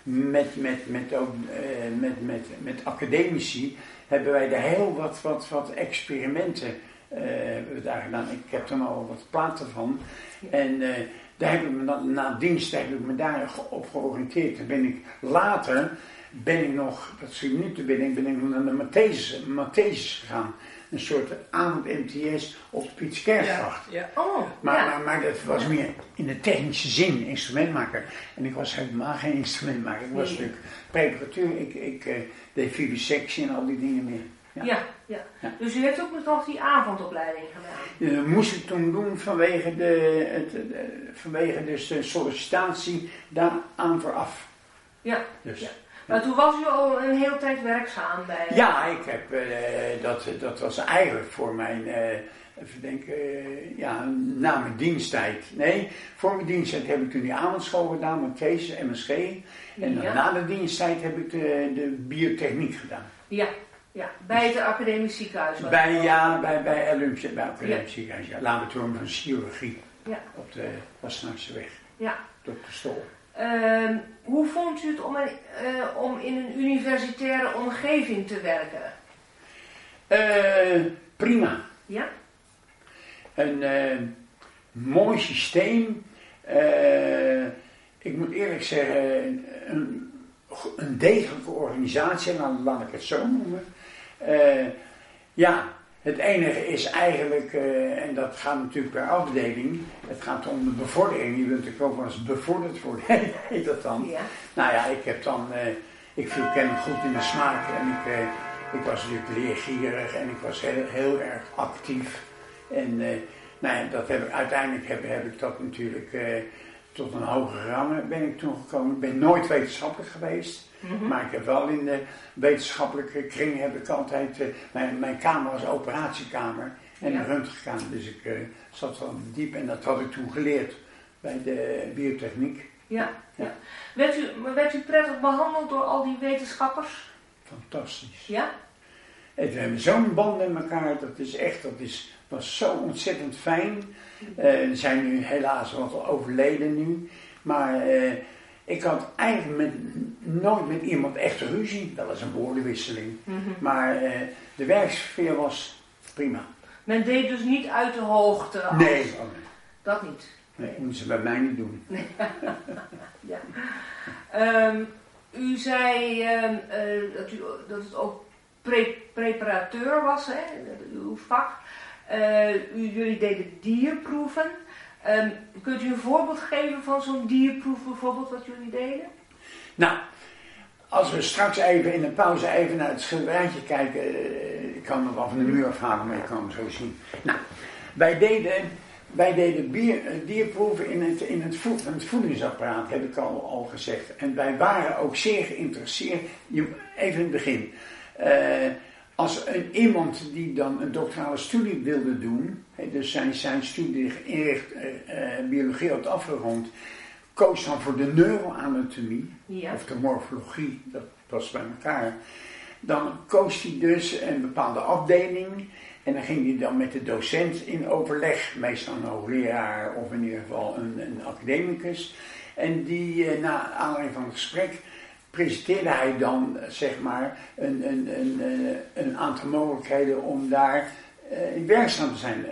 met academici hebben wij daar heel wat experimenten daar gedaan. Ik heb er al wat platen van. En daar heb ik me dan, na dienst heb ik me daarop georiënteerd. Dan ben ik nog, dat zie ik nu te binnen, ben ik naar de Mathesis gegaan. een soort avond-MTS op de Piet Kerkgracht. Ja. Oh, Maar dat was meer in de technische zin, instrumentmaker. En ik was helemaal geen instrumentmaker. Ik was natuurlijk preparatuur. Ik deed vivisectie en al die dingen meer. Ja. Dus u heeft ook nog die avondopleiding gedaan? Dat moest ik toen doen vanwege dus de sollicitatie daaraan vooraf. Ja. Dus, Maar toen was u al een hele tijd werkzaam bij... Ja, ik heb, dat was eigenlijk voor mijn, even denken, na mijn diensttijd. Nee, voor mijn diensttijd heb ik toen die avondschool gedaan met Kees, MSG. En na de diensttijd heb ik de biotechniek gedaan. Ja, bij het academisch ziekenhuis. Bij academisch ziekenhuis, laboratorium van chirurgie. Ja. Op de Wassenaarse weg. Ja. Dr. Stol. Hoe vond u het om in een universitaire omgeving te werken? Prima. Ja? Een mooi systeem. Ik moet eerlijk zeggen, een degelijke organisatie, laat ik het zo noemen. Het enige is eigenlijk, en dat gaat natuurlijk per afdeling, het gaat om de bevordering. Je wilt natuurlijk ook wel eens bevorderd worden, heet dat dan? Ja. Nou ja, ik viel kennelijk goed in de smaak en ik was natuurlijk leergierig en ik was heel erg actief. En uiteindelijk heb ik dat natuurlijk tot een hogere rang ben ik toen gekomen. Ik ben nooit wetenschappelijk geweest. Mm-hmm. Maar ik heb wel in de wetenschappelijke kring heb ik altijd... Mijn kamer was operatiekamer en een röntgenkamer. Dus ik zat wel diep en dat had ik toen geleerd bij de biotechniek. Ja. Werd u prettig behandeld door al die wetenschappers? Fantastisch. Ja? We hebben zo'n band met elkaar, was zo ontzettend fijn. Er zijn nu helaas wat overleden nu. Maar ik had eigenlijk nooit met iemand echt ruzie. Dat was een woordenwisseling. Mm-hmm. Maar de werksfeer was prima. Men deed dus niet uit de hoogte? Nee. Dat niet? Nee, dat moeten ze bij mij niet doen. Ja. U zei dat het ook preparateur was, hè? Uw vak. Jullie deden dierproeven. Kunt u een voorbeeld geven van zo'n dierproef bijvoorbeeld wat jullie deden? Nou, als we straks even in de pauze even naar het schilderijtje kijken. Ik kan het wel van de muur afhalen, maar je kan het zo zien. Nou, wij deden dierproeven in het voedingsapparaat, heb ik al gezegd. En wij waren ook zeer geïnteresseerd, even in het begin. Als iemand die dan een doctorale studie wilde doen, dus zijn studie biologie had afgerond, koos dan voor de neuroanatomie, of de morfologie, dat was bij elkaar. Dan koos hij dus een bepaalde afdeling en dan ging hij dan met de docent in overleg, meestal een hoogleraar of in ieder geval een academicus. En die na aanleiding van het gesprek presenteerde hij dan, zeg maar, een aantal mogelijkheden om daar werkzaam te zijn.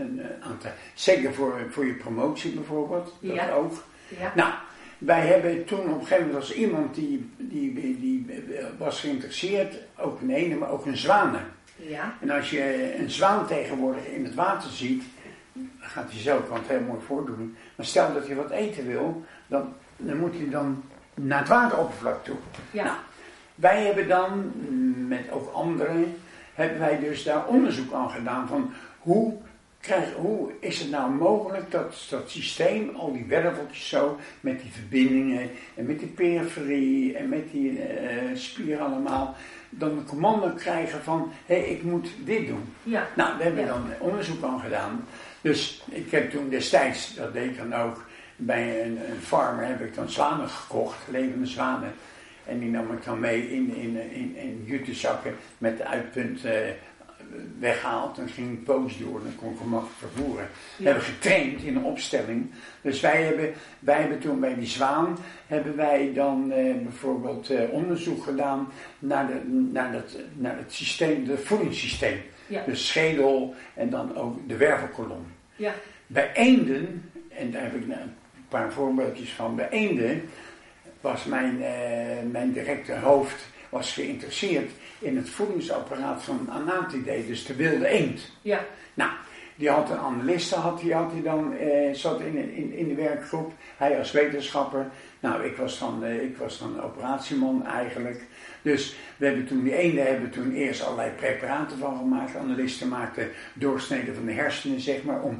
Zeker voor je promotie bijvoorbeeld, dat ook. Ja. Nou, wij hebben toen op een gegeven moment als iemand die was geïnteresseerd, ook een ene, maar ook een zwanen. Ja. En als je een zwaan tegenwoordig in het water ziet, gaat hij zo, kan het heel mooi voordoen. Maar stel dat je wat eten wil, dan moet hij dan naar het wateroppervlak toe. Ja. Nou, wij hebben dan, met ook anderen, hebben wij dus daar onderzoek aan gedaan van hoe is het nou mogelijk dat systeem, al die werveltjes zo, met die verbindingen en met die periferie en met die spieren allemaal, dan een commando krijgen van, ik moet dit doen. Ja. Nou, daar hebben we dan onderzoek aan gedaan. Dus ik heb toen destijds, dat deed ik dan ook, bij een farmer heb ik dan zwanen gekocht, levende zwanen. En die nam ik dan mee in jutezakken met de uitpunt weggehaald. Dan ging ik poos door, dan kon ik hem makkelijk vervoeren. Ja. We hebben getraind in een opstelling. Dus wij hebben toen bij die zwaan, hebben wij dan bijvoorbeeld onderzoek gedaan naar het systeem, het voedingssysteem. Ja. De schedel en dan ook de wervelkolom. Ja. Bij eenden, en daar heb ik een paar voorbeeldjes van, bij eenden was mijn directe hoofd, was geïnteresseerd in het voedingsapparaat van Anatidae, dus de wilde eend. Ja. Nou, die had een analiste, zat in de werkgroep. Hij als wetenschapper. Nou, ik was dan operatieman eigenlijk. Dus we hebben toen die eenden hebben toen eerst allerlei preparaten van gemaakt. Analisten maakten doorsneden van de hersenen, zeg maar, om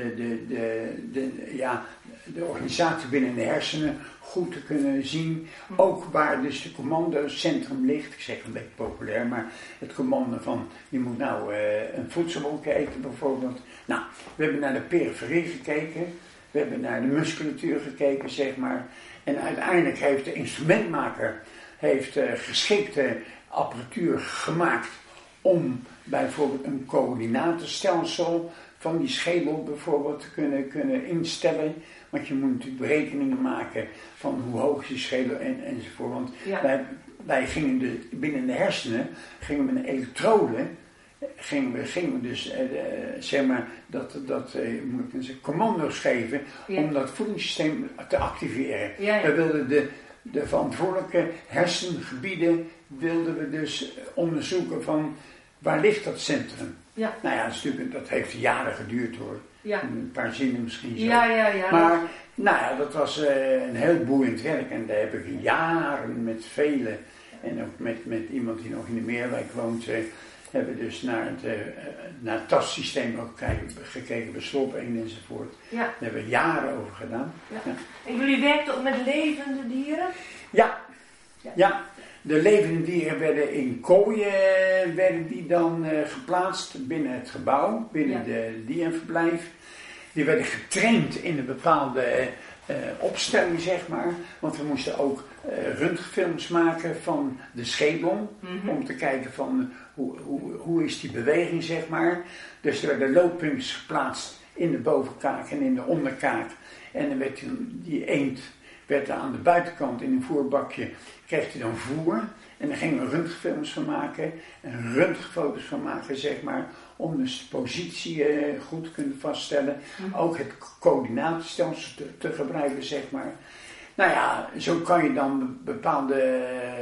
de organisatie binnen de hersenen goed te kunnen zien. Ook waar dus de commandocentrum ligt. Ik zeg een beetje populair, maar het commando van je moet nou een voedselwolk eten bijvoorbeeld. Nou, we hebben naar de periferie gekeken. We hebben naar de musculatuur gekeken, zeg maar. En uiteindelijk heeft de instrumentmaker geschikte apparatuur gemaakt om bijvoorbeeld een coördinatenstelsel van die schedel bijvoorbeeld te kunnen instellen. Want je moet natuurlijk berekeningen maken van hoe hoog is die schedel enzovoort. Want wij gingen binnen de hersenen, gingen we een elektrode, gingen we dus zeg maar commando's geven om dat voedingssysteem te activeren. We wilden de verantwoordelijke hersengebieden wilden we dus onderzoeken van waar ligt dat centrum. Ja. Nou ja, dat heeft jaren geduurd hoor. Ja. Een paar zinnen misschien zo. Ja. Maar nou ja, dat was een heel boeiend werk en daar heb ik jaren met velen en ook met iemand die nog in de Meerwijk woont, hebben we dus naar het tastsysteem ook gekeken, bij slopeenden enzovoort. Ja. Daar hebben we jaren over gedaan. Ja. Ja. En jullie werkten ook met levende dieren? Ja. De levende dieren werden in kooien dan geplaatst binnen het gebouw, binnen de dierenverblijf. Die werden getraind in een bepaalde opstelling, zeg maar. Want we moesten ook röntgenfilms maken van de schedel. Mm-hmm. Om te kijken van hoe is die beweging, zeg maar. Dus er werden looppuntjes geplaatst in de bovenkaak en in de onderkaak. En dan werd die eend aan de buitenkant in een voerbakje, kreeg hij dan voer. En daar gingen we röntgenfilms van maken en röntgenfoto's van maken, zeg maar. Om dus de positie goed te kunnen vaststellen. Mm-hmm. Ook het coördinatenstelsel te gebruiken, zeg maar. Nou ja, zo kan je dan bepaalde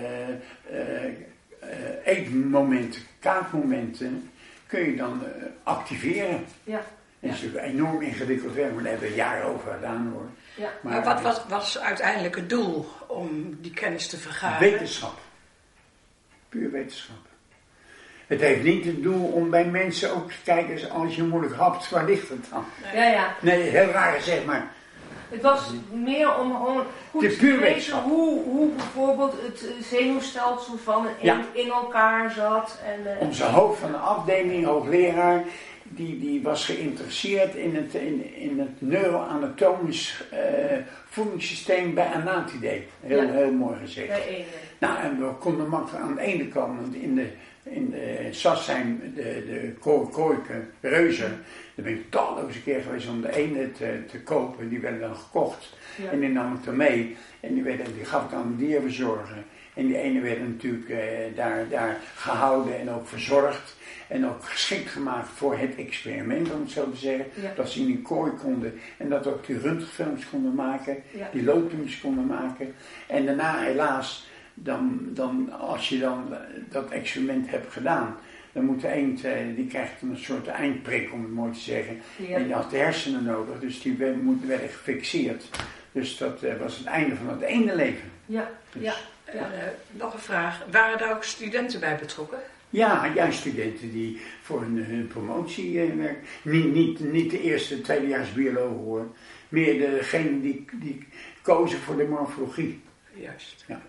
eetmomenten, kaakmomenten, kun je dan activeren. Ja. Dat is natuurlijk enorm ingewikkeld werk, maar daar hebben we jaren over gedaan hoor. Ja. Maar wat was uiteindelijk het doel om die kennis te vergaren? Wetenschap. Puur wetenschap. Het heeft niet het doel om bij mensen ook te kijken, als je moeilijk hapt, waar ligt het dan? Nee, heel raar zeg maar. Het was meer om goed te weten hoe bijvoorbeeld het zenuwstelsel van een eend in elkaar zat. Onze hoofd van de afdeling, hoogleraar, die was geïnteresseerd in het neuroanatomisch voedingssysteem bij Anatidae. Heel mooi gezegd. Bij eenden. Nou, en we konden makkelijk aan de ene kant, want in de SAS zijn de kooike reuzen. Daar ben ik talloze keer geweest om de ene te kopen. Die werden dan gekocht. Ja. En die nam ik dan mee. En die gaf ik aan de dierverzorger. En die ene werd natuurlijk daar gehouden en ook verzorgd. En ook geschikt gemaakt voor het experiment, om het zo te zeggen. Ja. Dat ze in een kooi konden. En dat ook die röntgenfilms konden maken. Ja. Die looppuntjes konden maken. En daarna helaas, als je dan dat experiment hebt gedaan, dan moet de eend, die krijgt een soort eindprik, om het mooi te zeggen. Ja. En die had de hersenen nodig, dus die werden gefixeerd. Dus dat was het einde van het eendenleven. Ja, dus, nog een vraag. Waren daar ook studenten bij betrokken? Ja, studenten die voor hun promotie werken. Niet de eerste tweedejaars biologen hoor. Meer degene die kozen voor de morfologie. Juist. Ja.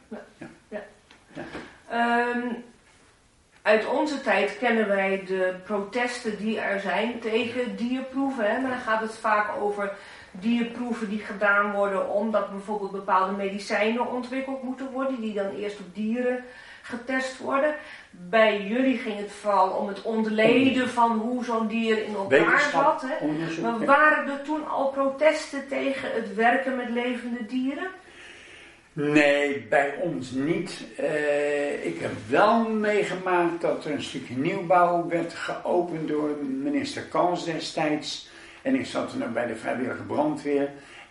Uit onze tijd kennen wij de protesten die er zijn tegen dierproeven. Hè? Maar dan gaat het vaak over dierproeven die gedaan worden omdat bijvoorbeeld bepaalde medicijnen ontwikkeld moeten worden. Die dan eerst op dieren getest worden. Bij jullie ging het vooral om het ontleden van hoe zo'n dier in elkaar zat. Hè? Maar waren er toen al protesten tegen het werken met levende dieren? Nee, bij ons niet. Ik heb wel meegemaakt dat er een stukje nieuwbouw werd geopend door minister Kans destijds. En ik zat er nog bij de vrijwillige brandweer.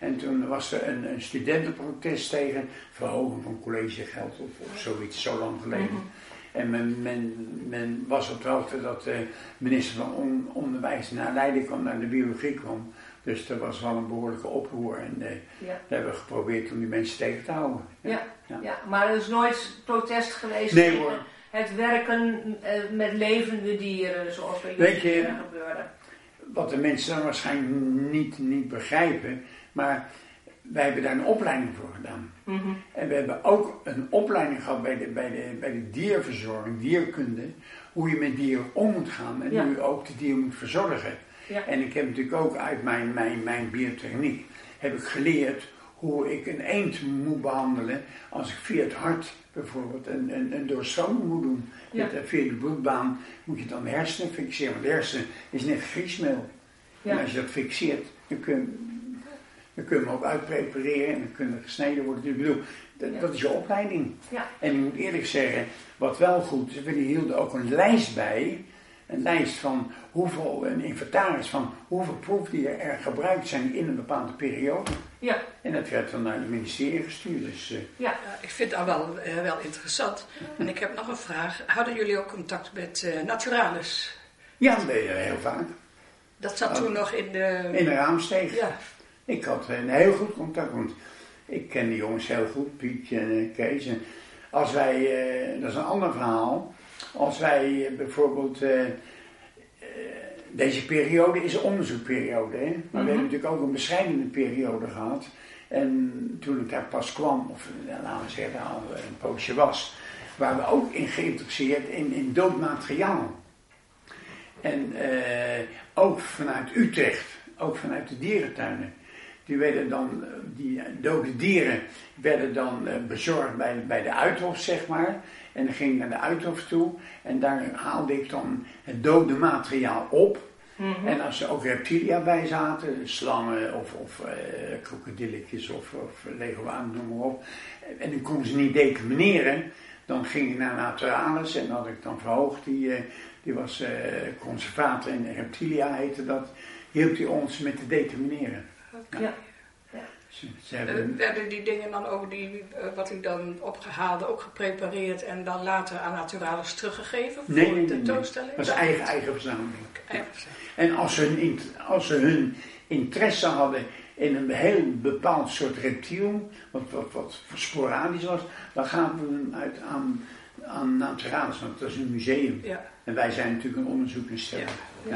En toen was er een studentenprotest tegen verhogen van collegegeld of zoiets, zo lang geleden. Mm-hmm. En men was op de hoogte dat de minister van Onderwijs naar Leiden kwam, naar de biologie kwam. Dus er was wel een behoorlijke oproer en daar hebben we geprobeerd om die mensen tegen te houden. Ja, maar er is nooit protest geweest Nee, tegen hoor. het werken met levende dieren, zoals bij Weet je, jullie gebeurde. Wat de mensen dan waarschijnlijk niet begrijpen, maar wij hebben daar een opleiding voor gedaan. Mm-hmm. En we hebben ook een opleiding gehad bij de dierverzorging, dierkunde, hoe je met dieren om moet gaan en hoe je ook de dieren moet verzorgen. Ja. En ik heb natuurlijk ook uit mijn biotechniek heb ik geleerd hoe ik een eend moet behandelen als ik via het hart bijvoorbeeld een doorstroming moet doen. Ja. Via de bloedbaan moet je dan de hersenen fixeren, want de hersenen is net griesmeel. Ja. En als je dat fixeert, dan kun je hem ook uitprepareren en dan kunnen gesneden worden. Dus ik bedoel, dat is je opleiding. Ja. En ik moet eerlijk zeggen, wat wel goed is, we hielden ook een lijst bij. Een lijst van een inventaris van hoeveel proefdieren er gebruikt zijn in een bepaalde periode. Ja. En dat werd dan naar het ministerie gestuurd. Dus, Ik vind dat wel interessant. En ik heb nog een vraag. Hadden jullie ook contact met Naturalis? ja, dat deden we heel vaak. Dat zat toen nog in de... In de Raamsteeg. Ja. Ik had een heel goed contact, want ik ken die jongens heel goed, Pietje en Kees. En als wij, dat is een ander verhaal, als wij bijvoorbeeld, deze periode is een onderzoekperiode, hè? Maar we hebben natuurlijk ook een bescheidende periode gehad. En toen ik daar pas kwam, of laten we zeggen al een poosje was, waren we ook in geïnteresseerd in dood materiaal. En ook vanuit Utrecht, ook vanuit de dierentuinen. Die dode dieren werden dan bezorgd bij de Uithof, zeg maar. En dan ging ik naar de Uithof toe en daar haalde ik dan het dode materiaal op. Mm-hmm. En als er ook reptilia bij zaten, slangen of krokodilletjes of leguanen, noem maar op. En dan konden ze niet determineren. Dan ging ik naar Naturalis en had ik dan verhoogd, die was conservator in reptilia heette dat. Hielp hij ons met te determineren. Ja. Werden die dingen dan ook, wat u dan opgehaalde, ook geprepareerd en dan later aan Naturalis teruggegeven voor de tentoonstelling? Dat was eigen verzameling. En als ze hun interesse hadden in een heel bepaald soort reptiel, wat sporadisch was, dan gaven we hem uit aan Naturalis, want dat is een museum. Ja. En wij zijn natuurlijk een onderzoeksinstelling. Ja.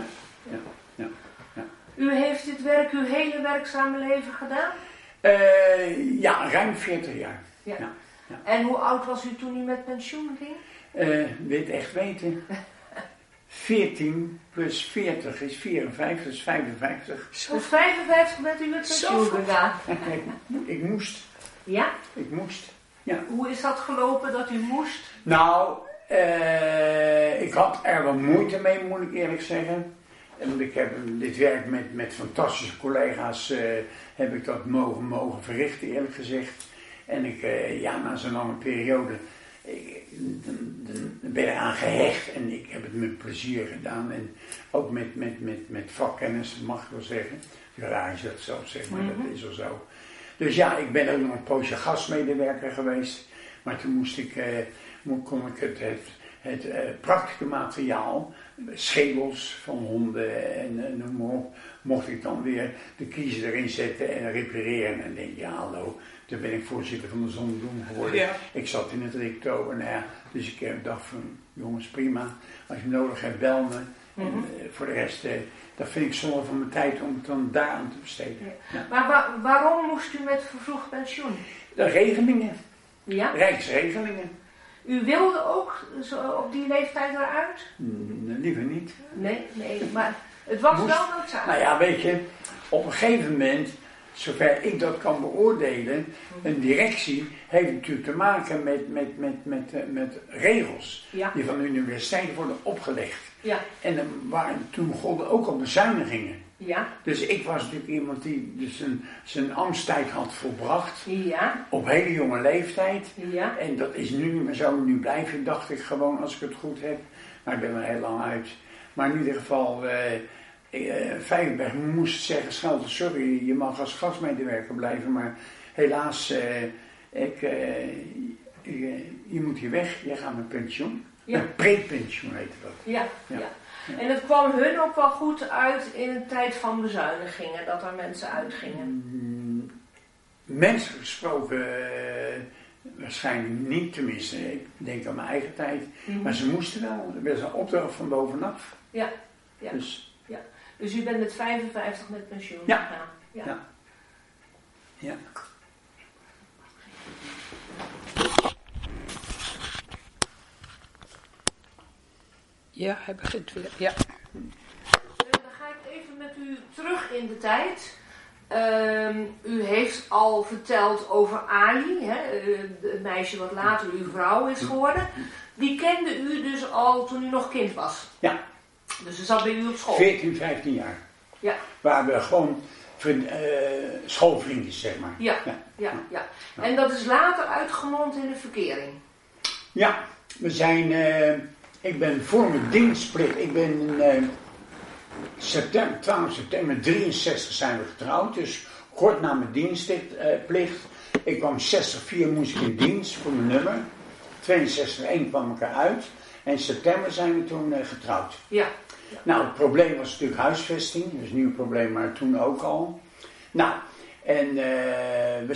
U heeft dit werk uw hele werkzame leven gedaan? Ja, ruim 40 jaar. Ja. En hoe oud was u toen u met pensioen ging? Wil je het echt weten? 14 plus 40 is 54, dus 55. Dus 55 bent u met pensioen gegaan? Ik moest. Ja? Ik moest, ja. Hoe is dat gelopen dat u moest? Nou, ik had er wel moeite mee, moet ik eerlijk zeggen. Want ik heb dit werk met fantastische collega's, heb ik dat mogen verrichten, eerlijk gezegd. En na zo'n lange periode, dan ben ik eraan gehecht en ik heb het met plezier gedaan. En ook met vakkennis, mag ik wel zeggen. Raar is dat zelf, zeg maar, dat is wel zo. Dus ja, ik ben ook nog een poosje gastmedewerker geweest. Maar toen kon ik het praktische materiaal, schedels van honden en noem maar op, mocht ik dan weer de kiezer erin zetten en repareren. En dan denk ik, ja hallo, toen ben ik voorzitter van de Zonnebloem geworden. Ja. Ik zat in het recto en dus ik dacht van, jongens prima, als je nodig hebt bel me. En voor de rest, dat vind ik zonde van mijn tijd om het dan daar aan te besteden. Ja. Ja. Maar waarom moest u met vervroegd pensioen? De regelingen. Ja? Rijksregelingen. U wilde ook zo op die leeftijd eruit? Liever niet. Nee, maar het was wel noodzakelijk. Nou ja, weet je, op een gegeven moment, zover ik dat kan beoordelen, een directie heeft natuurlijk te maken met regels die van de universiteit worden opgelegd. Ja. En toen golden ook al bezuinigingen. Ja. Dus ik was natuurlijk iemand die dus zijn ambtstijd had volbracht. Ja. Op hele jonge leeftijd. Ja. En dat is nu niet meer zo. Nu blijven, dacht ik gewoon, als ik het goed heb. Maar ik ben er heel lang uit. Maar in ieder geval, Vijgenberg moest zeggen, Schelten, sorry, je mag als gastmedewerker blijven, maar helaas, je moet hier weg, jij gaat met pensioen. Ja. Een prepensioen heette dat. Ja. En het kwam hun ook wel goed uit in een tijd van bezuinigingen, dat er mensen uitgingen. Menselijk gesproken waarschijnlijk niet, tenminste, ik denk aan mijn eigen tijd. Maar ze moesten wel, er was een opdracht van bovenaf. Ja. Dus u bent met 55 met pensioen gegaan? Ja. Ja, hij begint weer. Ja. Dan ga ik even met u terug in de tijd. U heeft al verteld over Ali, het meisje wat later uw vrouw is geworden. Die kende u dus al toen u nog kind was? Ja. Dus ze zat bij u op school? 14, 15 jaar. Ja. Waar we gewoon schoolvriendjes, zeg maar. Ja. En dat is later uitgemond in de verkering? Ja, we zijn... ik ben voor mijn dienstplicht. Ik ben in 12 september 63 zijn we getrouwd. Dus kort na mijn dienstplicht. Ik kwam 60-4 moest ik in dienst voor mijn nummer. 62-1 kwam ik eruit. En in september zijn we toen getrouwd. Ja. Nou, het probleem was natuurlijk huisvesting. Dat is nu een probleem, maar toen ook al. Nou, en we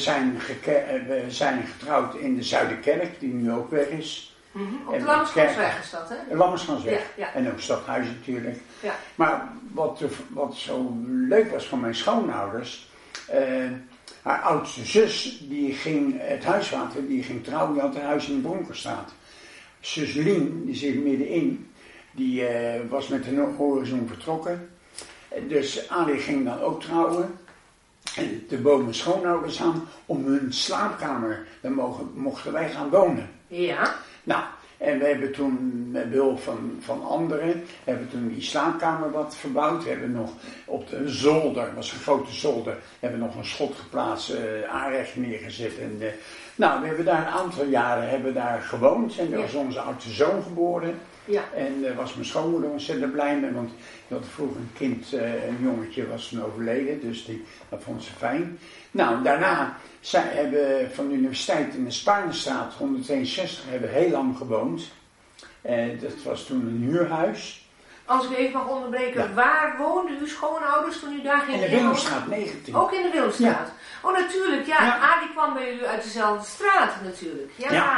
zijn getrouwd in de Zuiderkerk, die nu ook weg is. Op de Lammerschansweg is dat, hè? De Lammerschansweg. Ja. En ook Stadhuis natuurlijk. Ja. Maar wat zo leuk was van mijn schoonouders... haar oudste zus, die ging het huiswater, die ging trouwen, die had een huis in de Bronkerstraat. Zus Lien, die zit middenin, die was met de horizon vertrokken. Dus Ali ging dan ook trouwen. En toen boden mijn schoonouders aan om hun slaapkamer, daar mochten wij gaan wonen. Ja. Nou, en we hebben toen met behulp van anderen, hebben toen die slaapkamer wat verbouwd. We hebben nog op de zolder, dat was een grote zolder, hebben nog een schot geplaatst, aanrecht neergezet. En, nou, we hebben daar een aantal jaren daar gewoond en er was onze oudste zoon geboren. Ja. En daar was mijn schoonmoeder ontzettend blij mee, want die had vroeger een kind, een jongetje was toen overleden, dus dat vond ze fijn. Nou, daarna hebben we van de universiteit in de Spaarnestraat 162 hebben we heel lang gewoond. Dat was toen een huurhuis. Als ik even mag onderbreken, waar woonden uw schoonouders toen u daar ging in de Willemstraat 19. Ook in de Willemstraat? Ja. Oh, natuurlijk, ja. Ali kwam bij u uit dezelfde straat natuurlijk.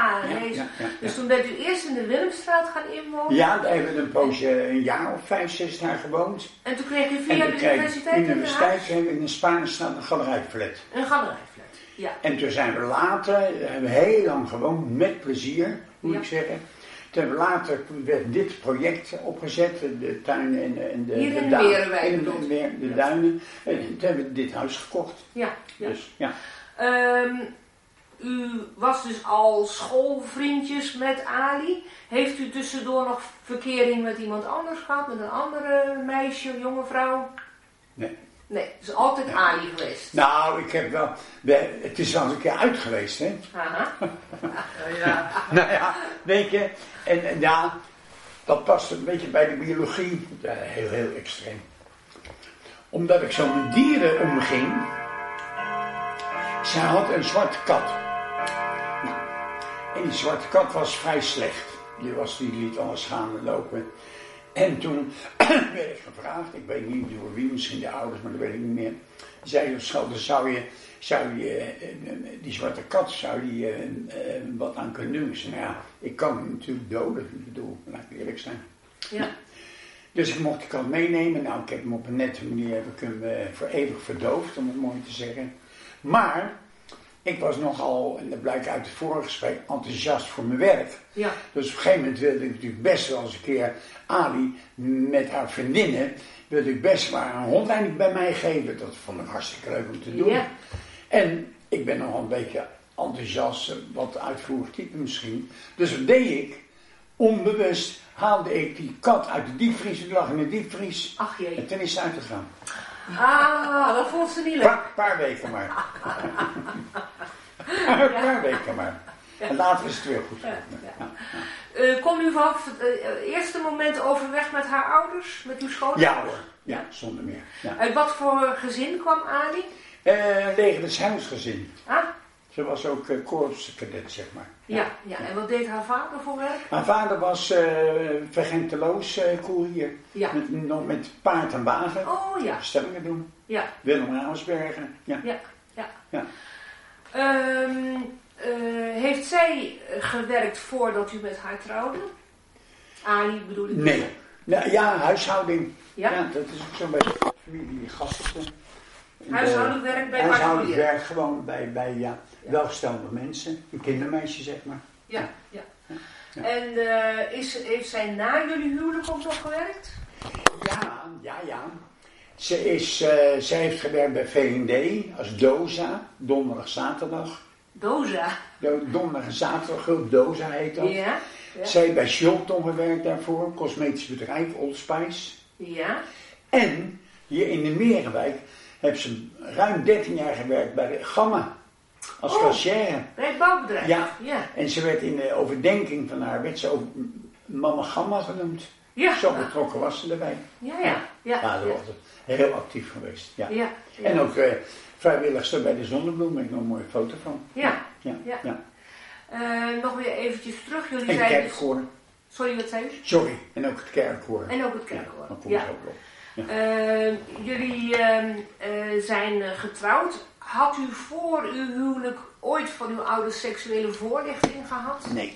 Dus toen bent u eerst in de Willemstraat gaan inwonen? Ja, daar hebben we een poosje, een jaar of 5, 6 jaar gewoond. En toen kreeg u via de universiteit in de universiteit hebben we in de Spaarnestraat een galerijflat. Een galerijflat, ja. En toen zijn we later, hebben we heel lang gewoond, met plezier, moet ik zeggen. Toen later werd dit project opgezet, de tuinen en de hier in de Merenwijk. De duinen. En toen hebben we dit huis gekocht. Ja. Dus, ja. U was dus al schoolvriendjes met Ali. Heeft u tussendoor nog verkering met iemand anders gehad? Met een andere meisje, jonge vrouw? Nee. Nee, het is altijd Ali geweest. Nou, ik heb wel... Het is wel eens een keer uit geweest, hè. Aha. Nou ja, weet je... En ja, dat past een beetje bij de biologie. Ja, heel extreem. Omdat ik zo met dieren omging... Zij had een zwarte kat. Nou, en die zwarte kat was vrij slecht. Die liet alles gaan lopen. En toen werd ik gevraagd, ik weet niet door wie, misschien de ouders, maar dat weet ik niet meer. Die zei, Schelten, zou je die zwarte kat, wat aan kunnen doen? Ik zei, nou ja, ik kan hem natuurlijk doden. Ik bedoel, laat ik eerlijk zijn. Ja. Dus ik mocht de kat meenemen. Nou, ik heb hem op een nette manier voor eeuwig verdoofd, om het mooi te zeggen. Maar ik was nogal, en dat blijkt uit het vorige gesprek, enthousiast voor mijn werk. Ja. Dus op een gegeven moment wilde ik natuurlijk best wel eens een keer Ali met haar vriendinnen, wilde ik best maar een rondleiding bij mij geven. Dat vond ik hartstikke leuk om te doen. Ja. En ik ben nogal een beetje enthousiast, wat uitvoerig type misschien. Dus wat deed ik? Onbewust haalde ik die kat uit de diepvries. Die lag in de diepvries. Ach jee. En toen is ze uitgegaan. Dat vond ze niet leuk. Een paar weken maar. Een paar weken maar. En later is het weer goed. Kon u vanaf het eerste moment overweg met haar ouders, met uw schoonouders? Ja hoor, ja, zonder meer. Ja. Uit wat voor gezin kwam Ali? Legerhuisgezin. Ah? Ze was ook korpskadet, zeg maar. Ja. En wat deed haar vader voor werk? Haar vader was vergenteloos koerier. Ja. Nog met paard en wagen. Oh ja. Bestellingen doen. Ja. Willem Ravensbergen. Ja. Ja. Heeft zij gewerkt voordat u met haar trouwde? Ali bedoel ik? Nee. Nou, ja, huishouding. Ja? Dat is ook zo'n beetje familie Gasten. Huishoudelijk werk bij huishoudelijk particulier? werk gewoon bij welgestelde mensen. Een kindermeisje, zeg maar. Ja. En heeft zij na jullie huwelijk ook nog gewerkt? Ja. Ze heeft gewerkt bij V&D als DOZA, donderdag, zaterdag. DOZA? Donderdag en zaterdag, DOZA heet dat. Ja. Ze heeft bij Shilton gewerkt daarvoor, een cosmetisch bedrijf, Old Spice. Ja. En hier in de Merenwijk heeft ze ruim 13 jaar gewerkt bij de Gamma. Als cashier. Bij het bouwbedrijf? Ja. Ja. En ze werd in de overdenking van haar, werd ze ook Mama Gamma genoemd. Ja. Zo betrokken was ze erbij. Ja. Dat was heel actief geweest. Ja. Ja. En ook vrijwilligster bij de Zonnebloem, heb ik nog een mooie foto van. Ja. Nog weer eventjes terug. Jullie en het zeiden... kerkkoor. Sorry, wat zei u? Sorry, en ook het kerkkoor. En ook het kerkkoor. Dan komt het ook op. Jullie zijn getrouwd. Had u voor uw huwelijk ooit van uw ouders seksuele voorlichting gehad? Nee.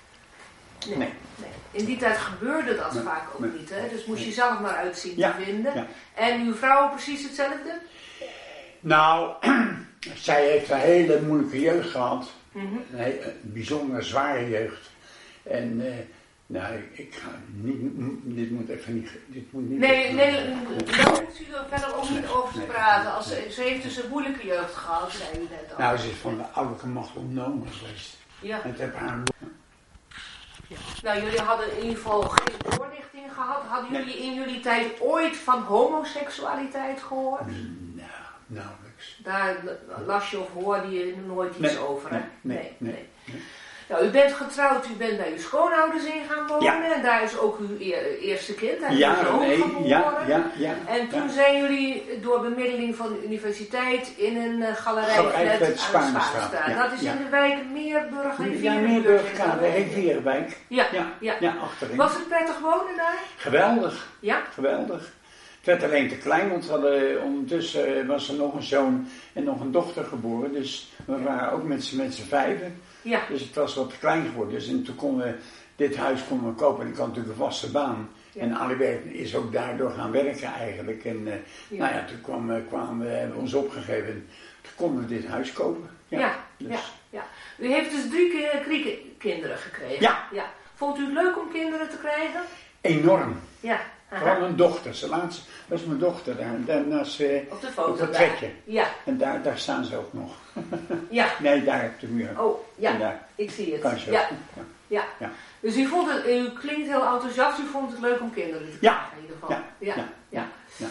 In die tijd gebeurde dat vaak ook niet, hè? Dus moest je zelf maar uitzien te vinden. Ja. En uw vrouw precies hetzelfde? Nou, zij heeft een hele moeilijke jeugd gehad. Een bijzonder zware jeugd. En ik ga niet, dit moet even niet. Dit moet niet. Nee, daar hoeft u er verder ook niet over te praten. Als ze heeft dus een moeilijke jeugd gehad, zei u net al. Nou, ze is van de ouderlijke macht ontnomen geweest. Ja. En het heb haar. Nou, jullie hadden in ieder geval geen voorlichting gehad. Hadden jullie in jullie tijd ooit van homoseksualiteit gehoord? Nou, nauwelijks. Daar las je of hoorde je nooit iets over, hè? Nee. Nou, u bent getrouwd, u bent bij uw schoonouders in gaan wonen. Ja. En daar is ook uw eerste kind, daar Ja, is uw zoon geboren. Ja. En toen zijn jullie door bemiddeling van de universiteit in een galerij aan de Spaanstraat. Dat is in de wijk Meerburg en Vierenburg. Ja, Meerburgkade, Rivierenwijk. Ja, achterin. Was het prettig wonen daar? Geweldig. Ja? Geweldig. Het werd alleen te klein, want ondertussen was er nog een zoon en nog een dochter geboren. Dus we waren ook met z'n vijven. Ja. Dus het was wat te klein geworden. Dus en toen konden we dit huis kopen en ik had natuurlijk een vaste baan. Ja. En Alibert is ook daardoor gaan werken eigenlijk. En toen kwamen we, hebben we ons opgegeven. Toen konden we dit huis kopen. Ja. U heeft dus 3 kinderen gekregen. Ja. Vond u het leuk om kinderen te krijgen? Enorm. Ja. Vooral een dochter. Dat is mijn dochter daar. Daarnaast op de foto. Op het trekje. Ja. En daar staan ze ook nog. Ja. Nee, daar op de muur. Oh, ja. Daar. Ik zie het. Kan je ja. Dus u klinkt heel enthousiast. U vond het leuk om kinderen te krijgen in ieder geval. Ja.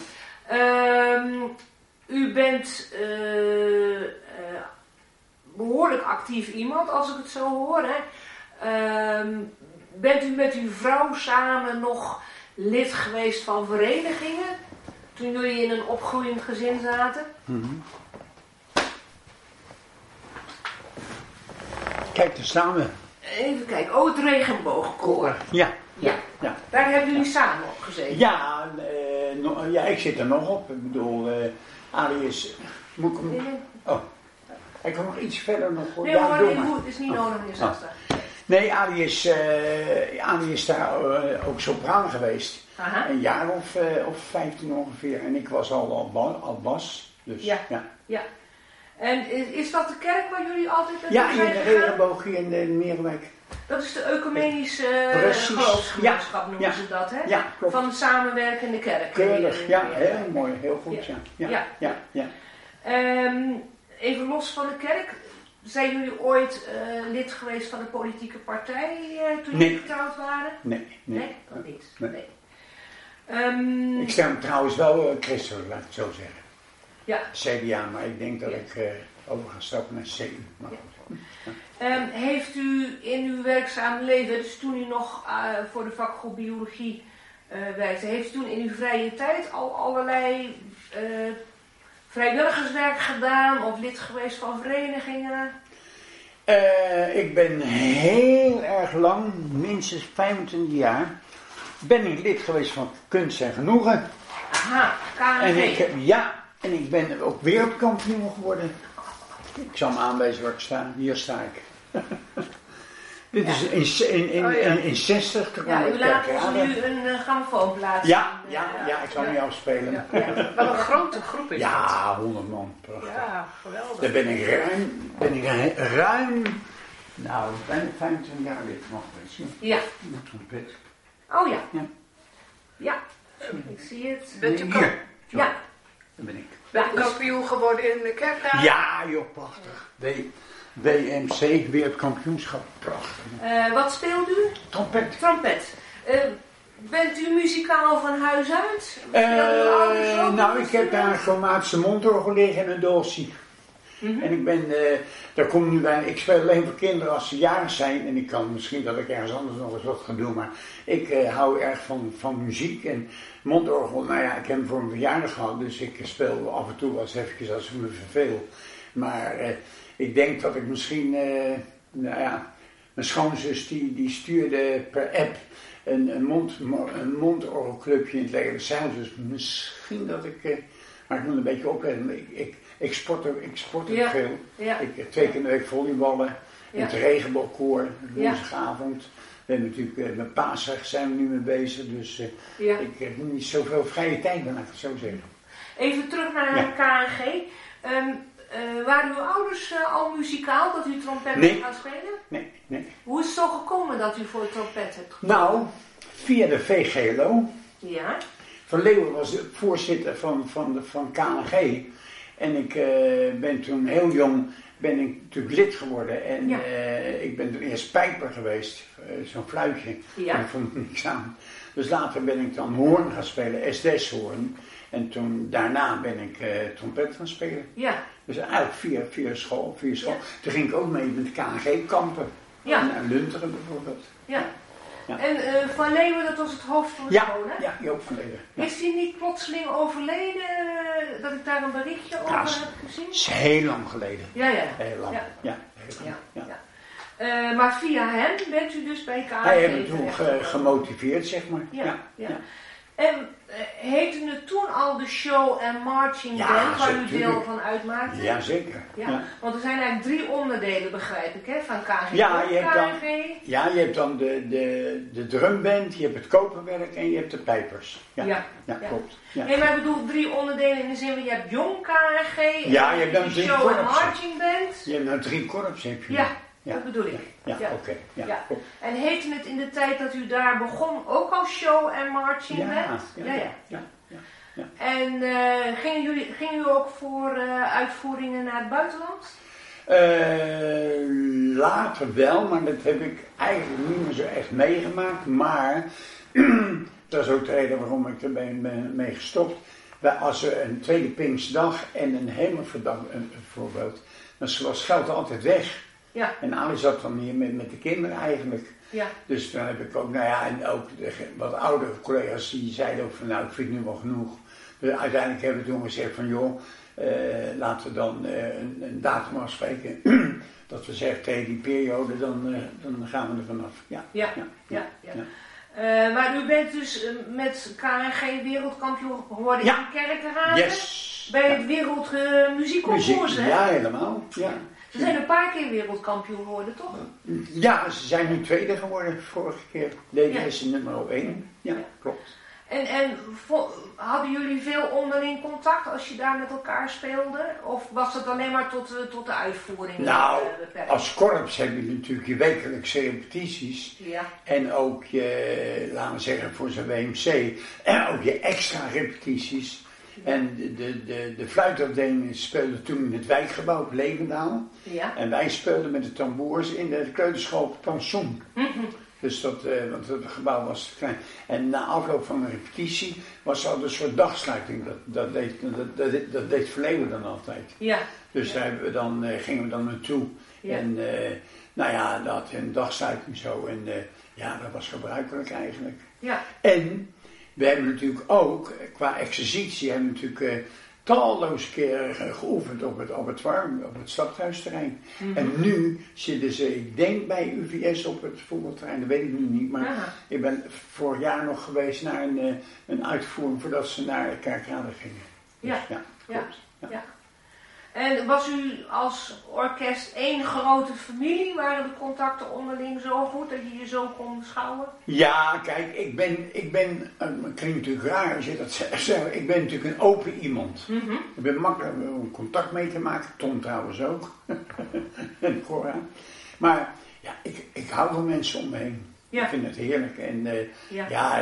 U bent behoorlijk actief iemand, als ik het zo hoor. Hè. Bent u met uw vrouw samen nog lid geweest van verenigingen? Toen jullie in een opgroeiend gezin zaten? Kijk, daar staan we. Even kijken. Het regenboogkoor. Ja. Daar hebben jullie samen op gezeten? Ja, ik zit er nog op. Ik bedoel, Ali is... Moet ik hem... Oh, ik kan nog iets verder nog... Nee, maar het is niet nodig in 60. Nee, Ali is daar ook sopraan geweest. Aha. Een jaar of 15 ongeveer. En ik was al bas. Dus, ja. En is dat de kerk waar jullie altijd naartoe zijn gegaan? Ja, in de regenboog hier in de Meerwijk. Dat is de ecumenische geloofsgemeenschap noemen ze dat, hè? Ja, klopt. Van de samenwerkende kerk. Keurig, heel mooi, heel goed, ja. Even los van de kerk, zijn jullie ooit lid geweest van een politieke partij toen jullie getrouwd waren? Nee, dat niet. Nee. Ik stem trouwens wel christelijk, laat ik het zo zeggen. Ja. CDA, maar ik denk dat ik over ga stappen naar CU. Maar goed. Heeft u in uw werkzaam leven, dus toen u nog voor de vakgroep biologie werkte, heeft u toen in uw vrije tijd al allerlei vrijwilligerswerk gedaan of lid geweest van verenigingen? Ik ben heel erg lang, minstens 25 jaar, ben ik lid geweest van Kunst en Genoegen. Aha, KNG. En ik ben ook wereldkampioen geworden. Ik zal me aanwijzen waar ik sta. Hier sta ik. Dit is in 60. Ja, u laat ons nu een grammofoon plaatsen. Ja, ik zal niet afspelen. Ja. Wat een grote groep is het. Ja, 100 man. Prachtig. Ja, geweldig. Daar ben ik ruim, nou, bijna 25 jaar lid van geweest. Ja. Met trompet. Oh ja. Ja. Ja, ik zie het. Bent u Hier. Zo, Ja. daar ben ik. Bent u kampioen geworden in de kerkraad? Ja, joh, prachtig. WMC, wereldkampioenschap, prachtig. Wat speelt u? Trompet. Trompet. Bent u muzikaal van huis uit? Speelden uw ouders ook Nou, ik heb daar een chromatische mondorgel liggen en een dolcie. En ik ben, daar komt nu bij, ik speel alleen voor kinderen als ze jarig zijn. En ik kan misschien dat ik ergens anders nog eens wat ga doen. Maar ik hou erg van muziek en mondorgel. Nou ja, ik heb hem voor een verjaardag gehad. Dus ik speel af en toe wel eens eventjes als ik me verveel. Maar ik denk dat ik misschien, mijn schoonzus die stuurde per app een mondorgelclubje in het leven. Dus misschien dat ik, maar ik moet een beetje opletten. Ik sport ook veel. Ja. Ik 2 keer in de week volleyballen. In het regenboogkoor, woensdagavond. We hebben natuurlijk met Paasdag zijn we nu mee bezig. Dus ik heb niet zoveel vrije tijd, laat ik het zo zeggen. Even terug naar de KNG. Waren uw ouders al muzikaal, dat u trompet bent gaan spelen? Nee. Hoe is het zo gekomen dat u voor trompet hebt gekozen? Nou, via de VGLO. Ja. Van Leeuwen was de voorzitter van KNG. En ik ben toen heel jong natuurlijk lid geworden. En ik ben toen eerst pijper geweest, zo'n fluitje. Ja. En ik vond het niks aan. Dus later ben ik dan hoorn gaan spelen, SDS-hoorn. En toen daarna ben ik trompet gaan spelen. Ja. Dus eigenlijk via school. Toen ging ik ook mee met de KNG-kampen. Ja. Naar Lunteren bijvoorbeeld. Ja. Ja. En Van Leeuwen, dat was het hoofd van de school, hè? Ja, Joop van Leeuwen. Ja. Is hij niet plotseling overleden, dat ik daar een berichtje over heb gezien? Dat is heel lang geleden. Ja. Heel lang. Ja. Heel lang. Ja. Maar via hem bent u dus bij KNG Hij heeft me toen gemotiveerd, zeg maar. Ja. En heette het toen al de show en marching band, waar u deel van uitmaakte? Ja, zeker. Ja. Want er zijn eigenlijk 3 onderdelen, begrijp ik, hè, van KNG. Ja, je hebt dan de drumband, je hebt het koperwerk en je hebt de pijpers. Ja, klopt. Ja. Nee, maar ik bedoel 3 onderdelen in de zin van je hebt jong KNG, je hebt dan 3 show en korpsen. marching band. Je hebt dan 3 korpsen. Ja, dat bedoel ik. Ja. Oké. En heette het in de tijd dat u daar begon ook al show en marching band? Ja. En gingen u ook voor uitvoeringen naar het buitenland? Later wel, maar dat heb ik eigenlijk niet meer zo echt meegemaakt. Maar dat is ook de reden waarom ik er ben mee gestopt. Als er een tweede Pinksterdag en een Hemelvaartdag bijvoorbeeld, dan was geld altijd weg. Ja. En Ali zat dan hier met de kinderen eigenlijk. Ja. Dus dan heb ik ook, en ook wat oudere collega's die zeiden ook van, ik vind het nu wel genoeg. Dus uiteindelijk hebben we toen gezegd van, joh, laten we dan een datum afspreken. Dat we zeggen tegen die periode, dan gaan we er vanaf. Ja. Maar u bent dus met KNG wereldkampioen geworden in Kerkrade. Yes. Bij het Wereldmuziekconcours, hè? Ja, helemaal. Ja. Ze zijn een paar keer wereldkampioen geworden, toch? Ja, ze zijn nu tweede geworden vorige keer. Deze is nummer 1. Ja, klopt. En hadden jullie veel onderling contact als je daar met elkaar speelde? Of was het alleen maar tot de uitvoering? Nou, als korps heb je natuurlijk je wekelijkse repetities. Ja. En ook je, laten we zeggen voor zo'n WMC, en ook je extra repetities. Ja. En de fluitafdeling speelde toen in het wijkgebouw op Levendaal. Ja. En wij speelden met de tamboers in de kleuterschool op het pension. Dus dat, want het gebouw was te klein. En na afloop van een repetitie was er al een soort dagsluiting. Dat deed Verleeuwen dan altijd. Ja. Dus daar gingen we dan naartoe. Ja. En nou ja, dat had een dagsluiting zo. En ja, dat was gebruikelijk eigenlijk. Ja. En we hebben natuurlijk ook, qua exercitie, hebben we natuurlijk talloze keren geoefend op het stadhuisterrein. Mm-hmm. En nu zitten ze, ik denk bij UVS op het voetbalterrein, dat weet ik nu niet. Maar ik ben vorig jaar nog geweest naar een uitvoering voordat ze naar Kerkrade gingen. Ja. Dus, ja, klopt. Ja. En was u als orkest één grote familie? Waren de contacten onderling zo goed dat je je zo kon beschouwen? Ja, kijk, ik ben het klinkt natuurlijk raar als je dat zegt, ik ben natuurlijk een open iemand. Mm-hmm. Ik ben makkelijk om contact mee te maken, Tom trouwens ook. En Cora. Maar ja, ik hou van mensen om me heen. Ja. Ik vind het heerlijk. En ja,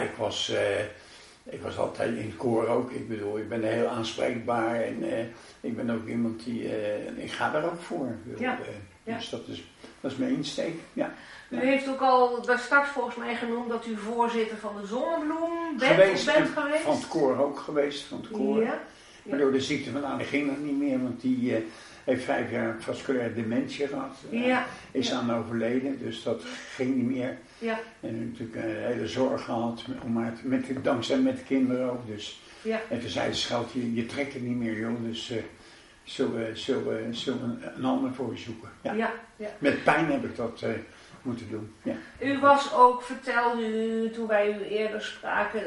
ik was altijd in het koor ook. Ik bedoel, ik ben heel aanspreekbaar en ik ben ook iemand die, ik ga daar ook voor. Dus dat is mijn insteek, ja. U heeft ook al daar straks volgens mij genoemd dat u voorzitter van de Zonnebloem bent geweest. Van het koor ook geweest, van het koor. Ja. Maar door de ziekte van Anne ging dat niet meer, want die heeft 5 jaar vasculaire dementie gehad. Is aan overleden, dus dat ging niet meer. Ja. En natuurlijk een hele zorg gehad, dankzij met de kinderen ook. Dus. Ja. En toen zei de scheld, je trekt het niet meer joh, dus zullen we een ander voor je zoeken. Ja. Ja. Ja. Met pijn heb ik dat moeten doen. Ja. U was ook, vertelde u toen wij u eerder spraken,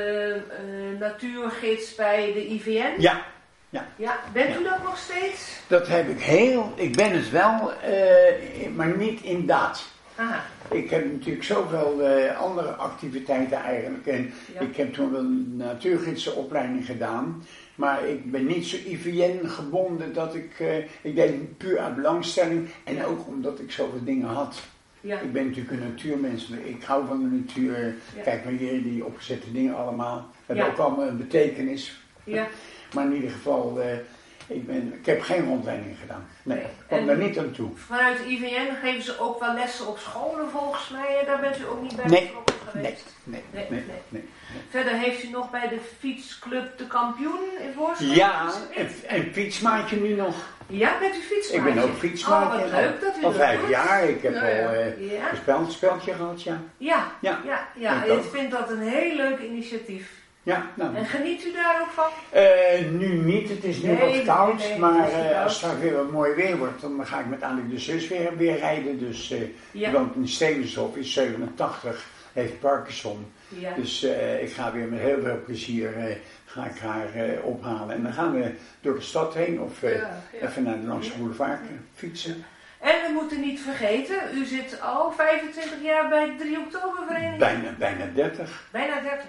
natuurgids bij de IVN. Ja. Ja. Bent u dat nog steeds? Dat heb ik ben het wel, maar niet in daad. Aha. Ik heb natuurlijk zoveel andere activiteiten eigenlijk. En ik heb toen wel een natuurgidsenopleiding gedaan. Maar ik ben niet zo IVN gebonden dat ik deed het puur uit belangstelling. En ook omdat ik zoveel dingen had. Ja. Ik ben natuurlijk een natuurmens. Ik hou van de natuur. Ja. Kijk maar hier, die opgezette dingen allemaal. Hebben ook allemaal een betekenis. Ja. Maar in ieder geval, ik heb geen rondleiding gedaan. Nee, ik kwam daar niet aan toe. Vanuit de IVN geven ze ook wel lessen op scholen volgens mij. Daar bent u ook niet bij betrokken geweest? Nee. Verder heeft u nog bij de fietsclub De Kampioen in Voorstel? Ja, en fietsmaatje nu nog. Ja, bent u fietsmaatje? Ik ben ook fietsmaatje. Oh, wat leuk dat u al dat 5 jaar. Ik heb al een speltje gehad, ja. Ja. Ik vind dat een heel leuk initiatief. Ja, nou. En geniet u daar ook van? Nu niet, het is nu wat koud, maar als het straks weer wat mooi weer wordt, dan ga ik met Annie de zus weer rijden. Dus die woont in Stevenshof, is 87, heeft Parkinson. Ja. Dus ik ga weer met heel veel plezier ga ik haar ophalen. En dan gaan we door de stad heen of even naar de Langse Boulevard fietsen. En we moeten niet vergeten, u zit al 25 jaar bij de 3 Oktobervereniging. Bijna 30. Bijna 30.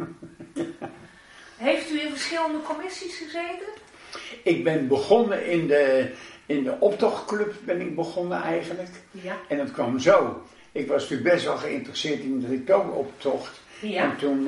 Heeft u in verschillende commissies gezeten? Ik ben begonnen in de optochtclub eigenlijk. Ja. En dat kwam zo. Ik was natuurlijk best wel geïnteresseerd in de Oktoberoptocht. Ja. En toen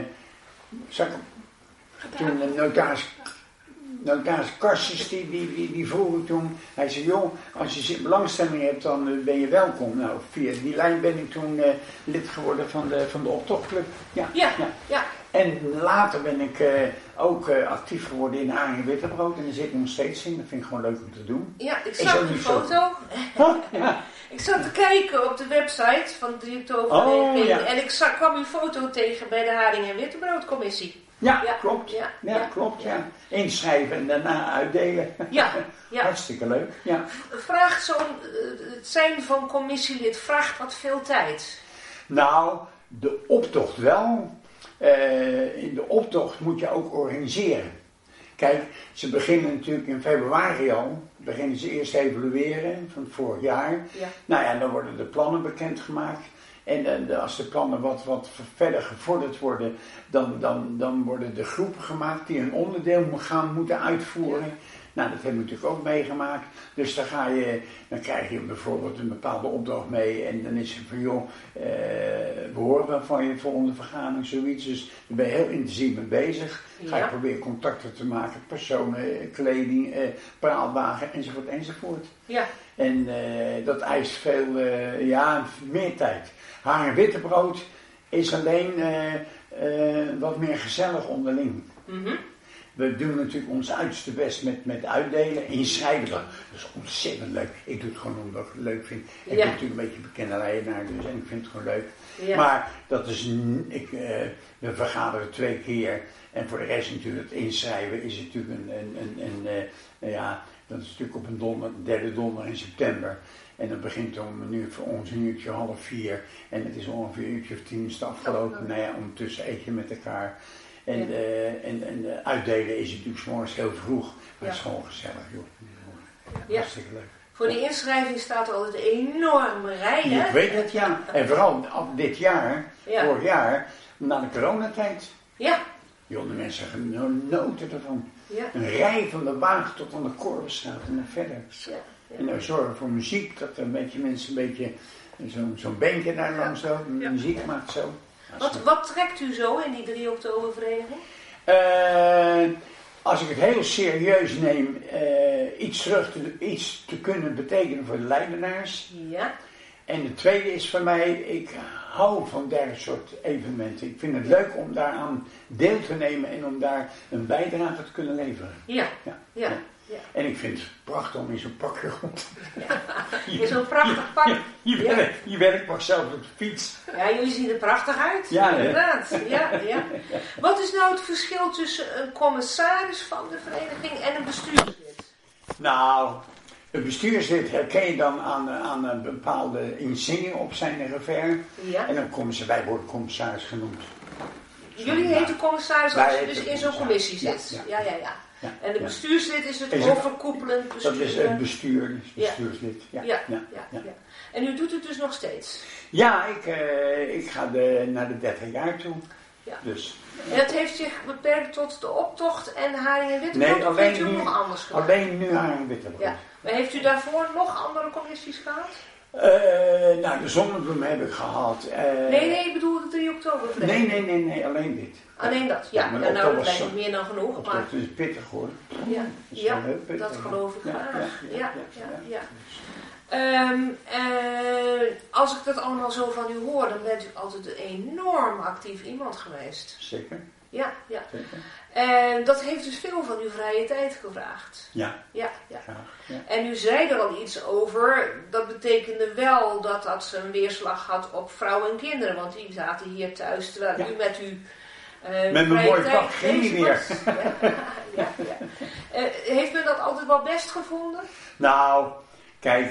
de notaris Karstens, die vroeg toen, hij zei, joh, als je belangstelling hebt, dan ben je welkom. Nou, via die lijn ben ik toen lid geworden van de optochtclub. Ja. En later ben ik ook actief geworden in Haring Wittebrood en daar zit ik nog steeds in. Dat vind ik gewoon leuk om te doen. Ja, ik zag de foto. Ja. Ik zat te kijken op de website van de Oktobervereniging en ik kwam uw foto tegen bij de Haring en Wittebroodcommissie. Ja, klopt. Klopt. Inschrijven en daarna uitdelen. Ja. Hartstikke leuk. Ja. Het zijn van commissielid vraagt wat veel tijd. Nou, de optocht wel. In de optocht moet je ook organiseren. Kijk, ze beginnen natuurlijk in februari al. Beginnen ze eerst te evalueren van vorig jaar. Ja. Nou ja, dan worden de plannen bekendgemaakt. En als de plannen wat verder gevorderd worden, dan worden de groepen gemaakt die een onderdeel moeten uitvoeren. Nou, dat hebben we natuurlijk ook meegemaakt. Dus dan krijg je bijvoorbeeld een bepaalde opdracht mee en dan is het van joh, we horen wel van je volgende vergadering, zoiets. Dus daar ben je heel intensief mee bezig. Ga je proberen contacten te maken, personen, kleding, praalwagen enzovoort. Ja. En dat eist veel, meer tijd. Haar en wittebrood is alleen wat meer gezellig onderling. Mm-hmm. We doen natuurlijk ons uiterste best met uitdelen. Inschrijven, dat is ontzettend leuk. Ik doe het gewoon omdat ik het leuk vind. Ik ben natuurlijk een beetje bekende leidenaar, dus en ik vind het gewoon leuk. Ja. Maar dat is, we vergaderen 2 keer. En voor de rest natuurlijk, het inschrijven is natuurlijk dat is natuurlijk op een derde donderdag in september. En dat begint om een uurtje 3:30. En het is ongeveer een uurtje of 10 is het afgelopen. Nou ja, ondertussen eet je met elkaar. En uitdelen is natuurlijk 's morgens heel vroeg. Maar het is gewoon gezellig, joh. Hartstikke leuk. Voor die inschrijving staat er altijd een enorme rij, hè? Ik weet het, ja. En vooral dit jaar, vorig jaar, na de coronatijd. Ja. Joh, de mensen genoten ervan. Ja. Een rij van de wagen tot aan de Korverstraat en naar verder. Ja. En nou zorgen voor muziek, dat er mensen een beetje zo'n beentje daar langs muziek maakt zo. Wat trekt u zo in die 3 oktobervereniging? Als ik het heel serieus neem, iets te kunnen betekenen voor de leidenaars. Ja. En de tweede is voor mij, ik hou van dergelijke soort evenementen. Ik vind het leuk om daaraan deel te nemen en om daar een bijdrage te kunnen leveren. Ja. En ik vind het prachtig om in zo'n pakje rond. In zo'n prachtig pak. Je werkt maar zelf op de fiets. Ja, jullie zien er prachtig uit. Ja, inderdaad. Ja. Wat is nou het verschil tussen een commissaris van de vereniging en een bestuurslid? Nou, een bestuurslid herken je dan aan een bepaalde insignie op zijn revers. Ja. En dan wij worden commissaris genoemd. Jullie heten commissaris als je dus in zo'n commissie zit. Ja. En de bestuurslid is het overkoepelend bestuur. Dat is het bestuurslid. Ja. En u doet het dus nog steeds? Ja, ik ga naar de 30 jaar toe. Ja. Dus. En dat heeft zich beperkt tot de optocht en Haring en Wittebrood? Nee, alleen nu, nog anders gedaan? Alleen nu Haring en Wittebrood. Ja. Maar heeft u daarvoor nog andere commissies gehad? De zonnebloemen heb ik gehad. Nee, ik bedoel de 3 oktober. Nee, alleen dit. Alleen dat, ja. Nou, dat lijkt me meer dan genoeg. Maar het is pittig hoor. Dat geloof ik graag. Ja. Als ik dat allemaal zo van u hoor, dan bent u altijd een enorm actief iemand geweest. Zeker. Ja. Zeker. En dat heeft dus veel van uw vrije tijd gevraagd. Ja. En u zei er al iets over. Dat betekende wel dat ze een weerslag had op vrouwen en kinderen. Want die zaten hier thuis terwijl u met uw met mijn mooie pak ging niet meer. Ja. Heeft men dat altijd wel best gevonden? Nou, kijk.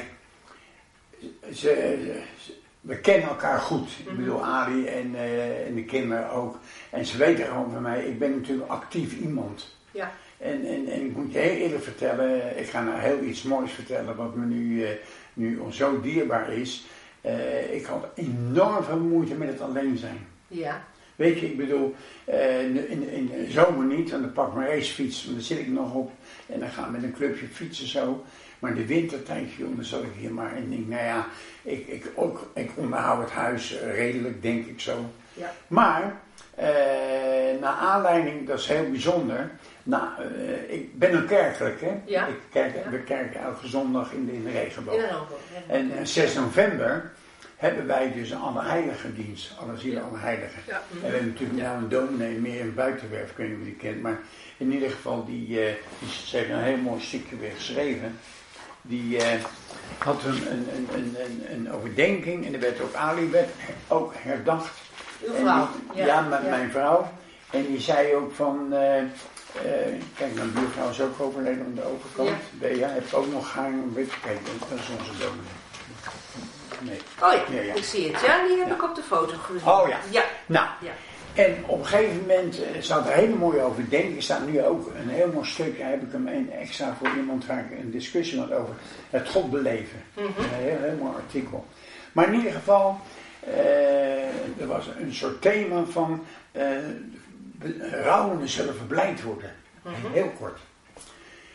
We kennen elkaar goed. Ik bedoel, Arie en de kinderen ook. En ze weten gewoon van mij, ik ben natuurlijk actief iemand. Ja. En ik moet je heel eerlijk vertellen, ik ga nou heel iets moois vertellen wat me nu zo dierbaar is. Ik had enorm veel moeite met het alleen zijn. Ja. Weet je, ik bedoel, in de zomer niet, want dan pak ik mijn racefiets, want daar zit ik nog op. En dan gaan we met een clubje fietsen zo. Maar in de wintertijd, joh, dan zat ik hier maar en denk, nou ja, ik onderhoud het huis redelijk, denk ik zo. Ja. Maar, naar aanleiding, dat is heel bijzonder, ik ben een kerkelijk, hè. Ja. We kerken elke zondag in de regenboog. En 6 november hebben wij dus een Allerheiligendienst, alle zielen Allerheiligen. Ja. En we hebben natuurlijk nou een dominee meer in Buitenwerf, ik weet niet of je die kent, maar in ieder geval, die heeft een heel mooi stukje weer geschreven. Die had een overdenking en er werd ook Ali werd ook herdacht. Uw vrouw? Mijn vrouw. En die zei ook van, kijk, mijn buurvrouw is ook overleden aan de overkant. Ja. Bea heeft ook nog Haring Wit. Kijk, dat is onze dominee. Nee. Oh ja, ik zie het. Ja, die heb ik op de foto gezien. Oh ja. Nou. Ja. En op een gegeven moment staat er een hele mooie overdenking. Er staat nu ook een heel mooi stukje, heb ik hem extra voor iemand waar ik een discussie had over het God beleven. Mm-hmm. Een heel mooi artikel. Maar in ieder geval, er was een soort thema van rouwenden zullen verblijd worden. Mm-hmm. Heel kort.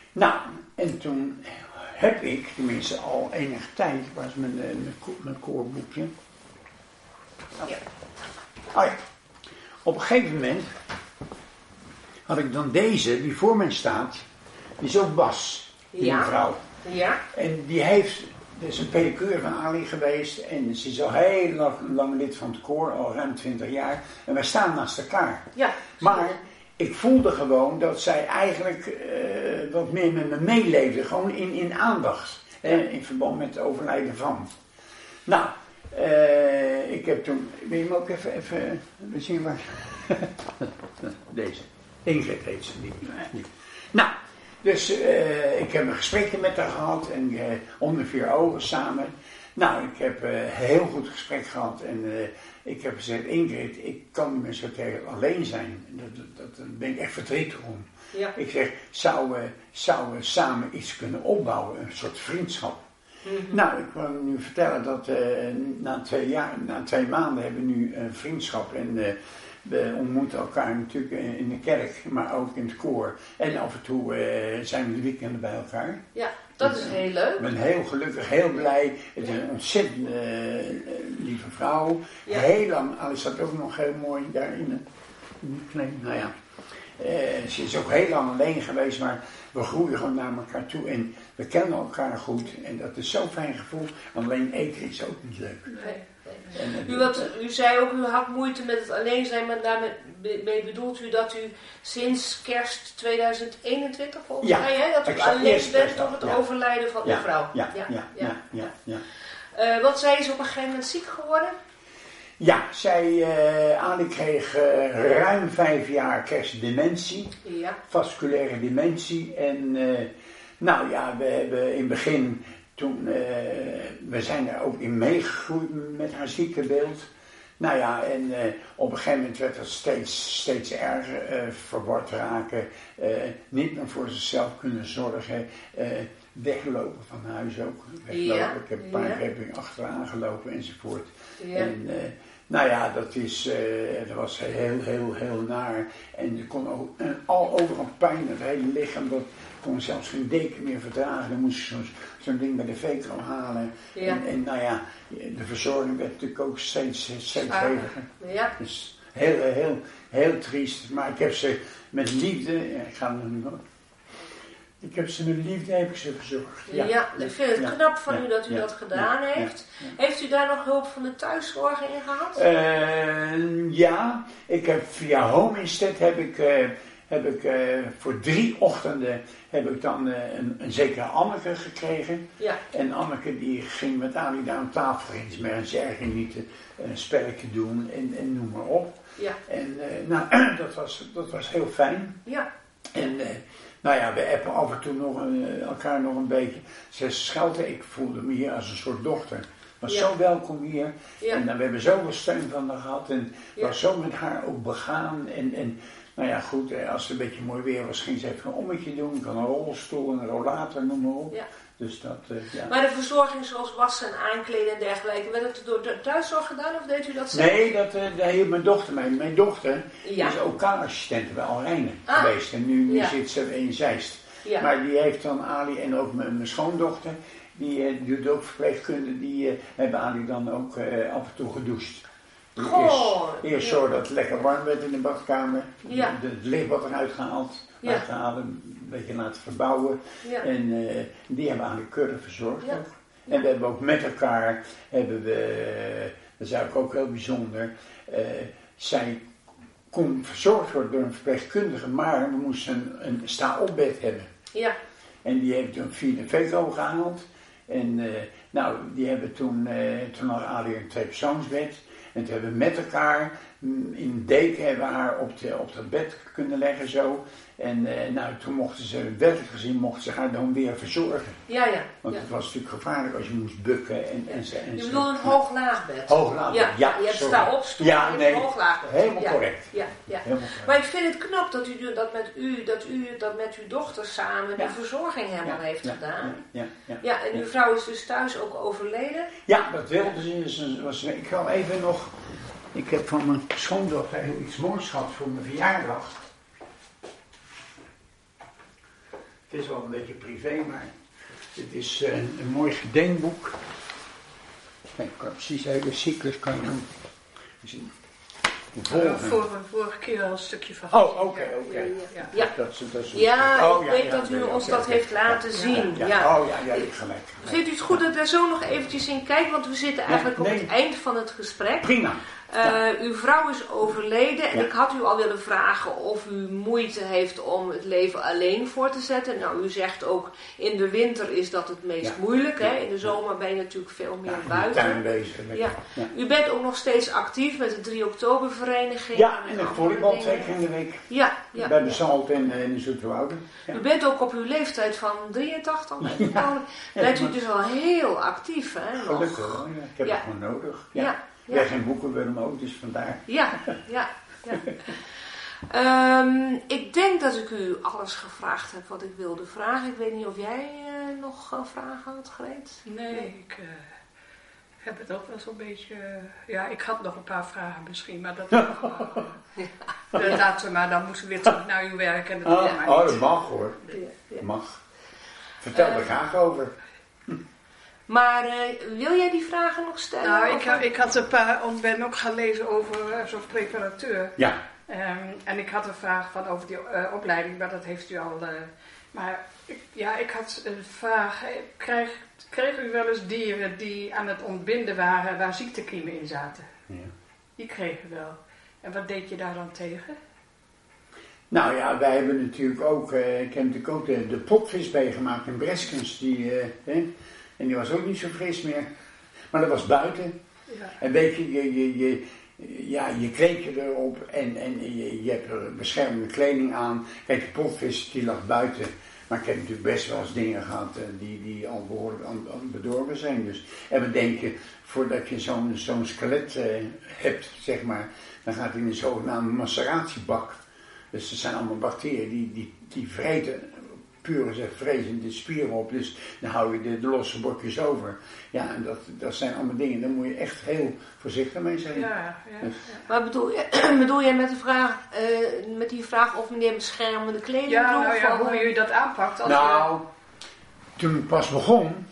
Nou, en toen heb ik, tenminste al enige tijd, was mijn koorboekje. Ja. Oh ja. Op een gegeven moment had ik dan deze, die voor mij staat, die is ook Bas, die mevrouw. Ja. En die heeft, dus een pedicure van Ali geweest en ze is al heel lang lid van het koor, al ruim 20 jaar. En wij staan naast elkaar. Ja. Maar ik voelde gewoon dat zij eigenlijk wat meer met me meeleefde, gewoon in aandacht. In verband met het overlijden van. Nou, ik heb toen, wil je hem ook even zien waar? Deze. Ingrid heet ze niet. Nou, dus ik heb een gesprekje met haar gehad en onder 4 ogen samen. Nou, ik heb een heel goed gesprek gehad en ik heb gezegd, Ingrid, ik kan niet meer zo tegen alleen zijn. Daar ben ik echt verdrietig om. Ja. Ik zeg, zouden we samen iets kunnen opbouwen, een soort vriendschap. Mm-hmm. Nou, ik wil nu vertellen dat na 2 maanden hebben we nu een vriendschap en we ontmoeten elkaar natuurlijk in de kerk, maar ook in het koor. En af en toe zijn we de weekenden bij elkaar. Ja, dat is heel leuk. Ik ben heel gelukkig, heel blij. Het is een ontzettend lieve vrouw. Ja. Heel lang, Alice zat ook nog heel mooi daarin. Nou ja. Ze is ook heel lang alleen geweest, maar we groeien gewoon naar elkaar toe en we kennen elkaar goed. En dat is zo'n fijn gevoel. Alleen eten is ook niet leuk. Nee. U zei ook, u had moeite met het alleen zijn, maar daarmee bedoelt u dat u sinds kerst 2021 volgens mij, hè, dat u alleen bent door het overlijden van uw vrouw. Want zij is op een gegeven moment ziek geworden? Ja, Ali kreeg ruim 5 jaar dementie, vasculaire dementie. En nou ja, we hebben in het begin, we zijn er ook in meegegroeid met haar ziekenbeeld. Nou ja, en op een gegeven moment werd het steeds erger, verward raken, niet meer voor zichzelf kunnen zorgen, weglopen van huis ook. Weglopen. Ik heb een paar keer achteraan gelopen enzovoort. Ja. En nou ja, dat was heel naar. En er kon ook overal pijn, het hele lichaam, dat kon zelfs geen deken meer verdragen. Dan moest je zo'n ding bij de veekrol halen. Ja. En nou ja, de verzorging werd natuurlijk ook steeds heviger. Ja. Dus heel triest. Maar ik heb ze met liefde, ik ga er nu nog. Ik heb ze met liefde verzorgd. Ja, ik vind het knap van u dat u dat gedaan heeft. Ja. Heeft u daar nog hulp van de thuiszorg in gehad? Ja, ik heb via Home Instead heb ik voor 3 ochtenden heb ik dan een zekere Anneke gekregen. Ja. En Anneke die ging met Ali daar aan tafel eens met een zerg niet een spelletje doen en noem maar op. Ja. En nou, dat was heel fijn. Ja. En nou ja, we appen af en toe elkaar nog een beetje. Ze schelden, ik voelde me hier als een soort dochter. Was zo welkom hier. Ja. En we hebben zoveel steun van haar gehad. En was zo met haar ook begaan. En nou ja, goed, als het een beetje mooi weer was, ging ze even een ommetje doen. Ik had een rolstoel en een rollator, noem maar op. Ja. Dus dat, Maar de verzorging zoals wassen en aankleden en dergelijke, werd het door de thuiszorg gedaan of deed u dat zelf? Nee, daar hield mijn dochter mee. Mijn dochter is ook kaarassistent bij Alrijnen geweest. En nu zit ze in Zeist. Ja. Maar die heeft dan Ali en ook mijn schoondochter, die doet ook verpleegkunde, die hebben Ali dan ook af en toe gedoucht. Eerst zo dat het lekker warm werd in de badkamer. Ja. Het lichtbad eruit gehaald. Een beetje laten verbouwen. Ja. En die hebben eigenlijk keurig verzorgd ook. Ja. En we hebben ook met elkaar, dat is eigenlijk ook heel bijzonder, zij kon verzorgd worden door een verpleegkundige, maar we moesten een sta-opbed hebben. Ja. En die hebben toen via de VECO gehaald. En nou, die hebben toen had Ali een 2-persoonsbed. En toen hebben we met elkaar in een deken hebben we haar op dat bed kunnen leggen zo. En nou, toen mochten ze, wettelijk gezien, mochten ze haar dan weer verzorgen. Ja. Want het was natuurlijk gevaarlijk als je moest bukken en je bedoelt een hoog-laagbed? Hoog-laagbed, ja. Je hebt sta op stoel en hoog-laagbed. Helemaal correct. Ja. Helemaal correct. Maar ik vind het knap dat u dat met uw dochter samen die verzorging helemaal heeft gedaan. Ja, en uw vrouw is dus thuis ook overleden? Ja, dat wilde ze. Ik ga even nog. Ik heb van mijn schoondochter iets moois gehad voor mijn verjaardag. Het is wel een beetje privé, maar het is een mooi gedenkboek. Kijk, ik kan precies de hele cyclus kan je doen. Vorige keer al een stukje van. Oh, oké. Ja, ik weet dat u ons dat heeft laten zien. Ja. Oh ja, gelijk. Vindt u het goed dat ik daar zo nog eventjes in kijk? Want we zitten eigenlijk op het eind van het gesprek. Prima. Uw vrouw is overleden en ik had u al willen vragen of u moeite heeft om het leven alleen voor te zetten. Nou, u zegt ook in de winter is dat het meest moeilijk. Hè? In de zomer ben je natuurlijk veel meer buiten. Tuin bezig. U bent ook nog steeds actief met de 3 oktobervereniging. Ja, en de volleybal 2 keer in de week. Ja. Bij de Zalt en in de Zoeterwoude. U bent ook op uw leeftijd van 83, bent u dus al heel actief, hè? Gelukkig, ik heb het gewoon nodig. Jij geen boeken willen ook, dus vandaar. Ja. Ik denk dat ik u alles gevraagd heb wat ik wilde vragen. Ik weet niet of jij nog vragen had, Greet? Nee, ik heb het ook wel zo'n beetje... ja, ik had nog een paar vragen misschien, maar dat laten we maar. Dan moeten we weer terug naar uw werk. En dat mag hoor. Mag. Vertel er graag over. Maar wil jij die vragen nog stellen? Nou, ik had een paar, ben ook gaan lezen over zo'n preparateur. Ja. En ik had een vraag van over die opleiding, maar dat heeft u al. Maar ik had een vraag. Kreeg u wel eens dieren die aan het ontbinden waren waar ziektekiemen in zaten? Ja. Die kreeg u wel. En wat deed je daar dan tegen? Nou ja, wij hebben natuurlijk ook, ik heb natuurlijk ook de potvis meegemaakt in Breskens. En die was ook niet zo fris meer. Maar dat was buiten. Ja. En weet je, je kreeg je erop en je hebt er beschermende kleding aan. Kijk, de potvis die lag buiten. Maar ik heb natuurlijk best wel eens dingen gehad die al behoorlijk aan bedorven zijn. Dus. En we denken, voordat je zo'n skelet hebt, zeg maar, dan gaat hij in een zogenaamde maceratiebak. Dus er zijn allemaal bacteriën die vreten. Pure vrezen de spieren op, dus dan hou je de losse botjes over. Ja, en dat zijn allemaal dingen, daar moet je echt heel voorzichtig mee zijn. Dus. Maar bedoel jij met die vraag of meneer beschermende kleding droeg? Hoe jullie dat aanpakt? Toen ik pas begon,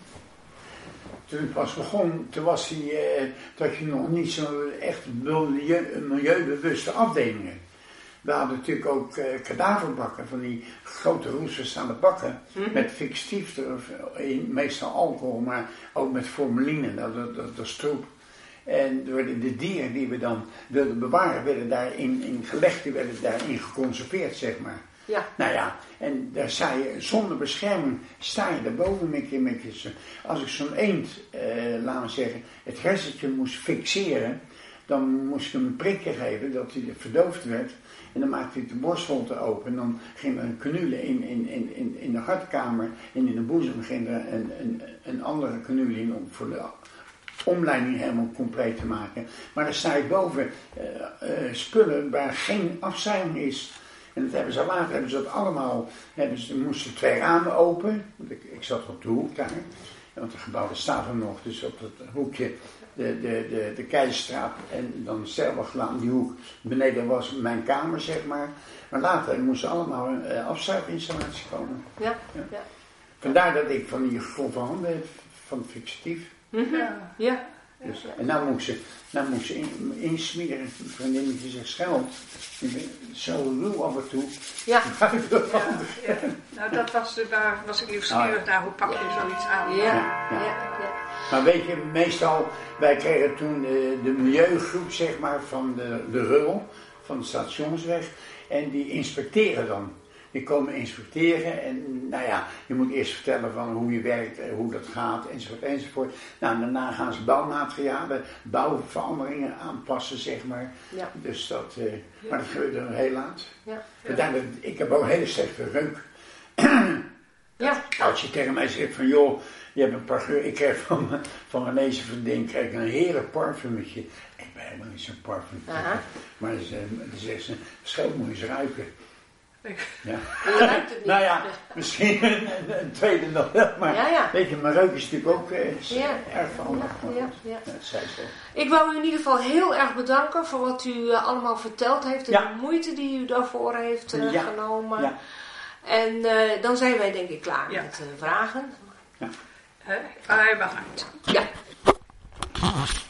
toen was dat je nog niet zo echt milieubewuste afdelingen. We hadden natuurlijk ook kadaverbakken, van die grote roestverstaande bakken, met fixatief, meestal alcohol, maar ook met formaline, dat is troep. En de dieren die we dan wilden bewaren, werden daarin gelegd, die werden daarin geconserveerd, zeg maar. Ja. Nou ja, en daar sta je, zonder bescherming, sta je daarboven met je. Als ik zo'n eend, laten we zeggen, het hersentje moest fixeren, dan moest ik hem een prikje geven dat hij verdoofd werd. En dan maakte ik de borstvolte open. En dan ging er een canule in de hartkamer. En in de boezem ging er een andere canule in om voor de omleiding helemaal compleet te maken. Maar dan sta je boven spullen waar geen afzuiging is. En dat hebben ze later, allemaal, moesten 2 ramen open. Ik zat op de hoek daar. Want het gebouw staat er nog, dus op dat hoekje. De Keizerstraat en dan Sterweglaan, die hoek. Beneden was mijn kamer, zeg maar. Maar later moesten allemaal een afzuiginstallatie komen. Ja. Vandaar dat ik van die grove handen heb, van het fixatief. Ja. Dus, en nou moet ze insmeren. Een vriendinnetje zegt scheld. Zo ruw af en toe. Ja. Nou, dat was ik nieuwsgierig naar. Hoe pak je zoiets aan? Ja. Maar weet je, meestal, wij kregen toen de milieugroep, zeg maar, van de RUL, van de Stationsweg. En die inspecteren dan. Die komen inspecteren en nou ja, je moet eerst vertellen van hoe je werkt, hoe dat gaat, enzovoort. Nou, daarna gaan ze bouwmaterialen, bouwveranderingen aanpassen, zeg maar. Ja. Dus dat, maar dat gebeurde heel laat. Ja. Ik heb ook een hele slechte reuk. Ja. Als je tegen mij zegt van joh, je hebt een parfum, ik kreeg van René zijn vriendin een heerlijk parfumetje. Ik ben helemaal niet zo'n parfum. Maar ze zegt ze, verschil moet je eens ruiken. Ja. Je ruikt het niet. Nou ja, misschien een tweede nog wel, maar weet je, mijn reuk is natuurlijk ook erg veranderd. Ik wou u in ieder geval heel erg bedanken voor wat u allemaal verteld heeft en de moeite die u daarvoor heeft genomen. Ja. En dan zijn wij denk ik klaar met vragen. Hij bedankt. Ja.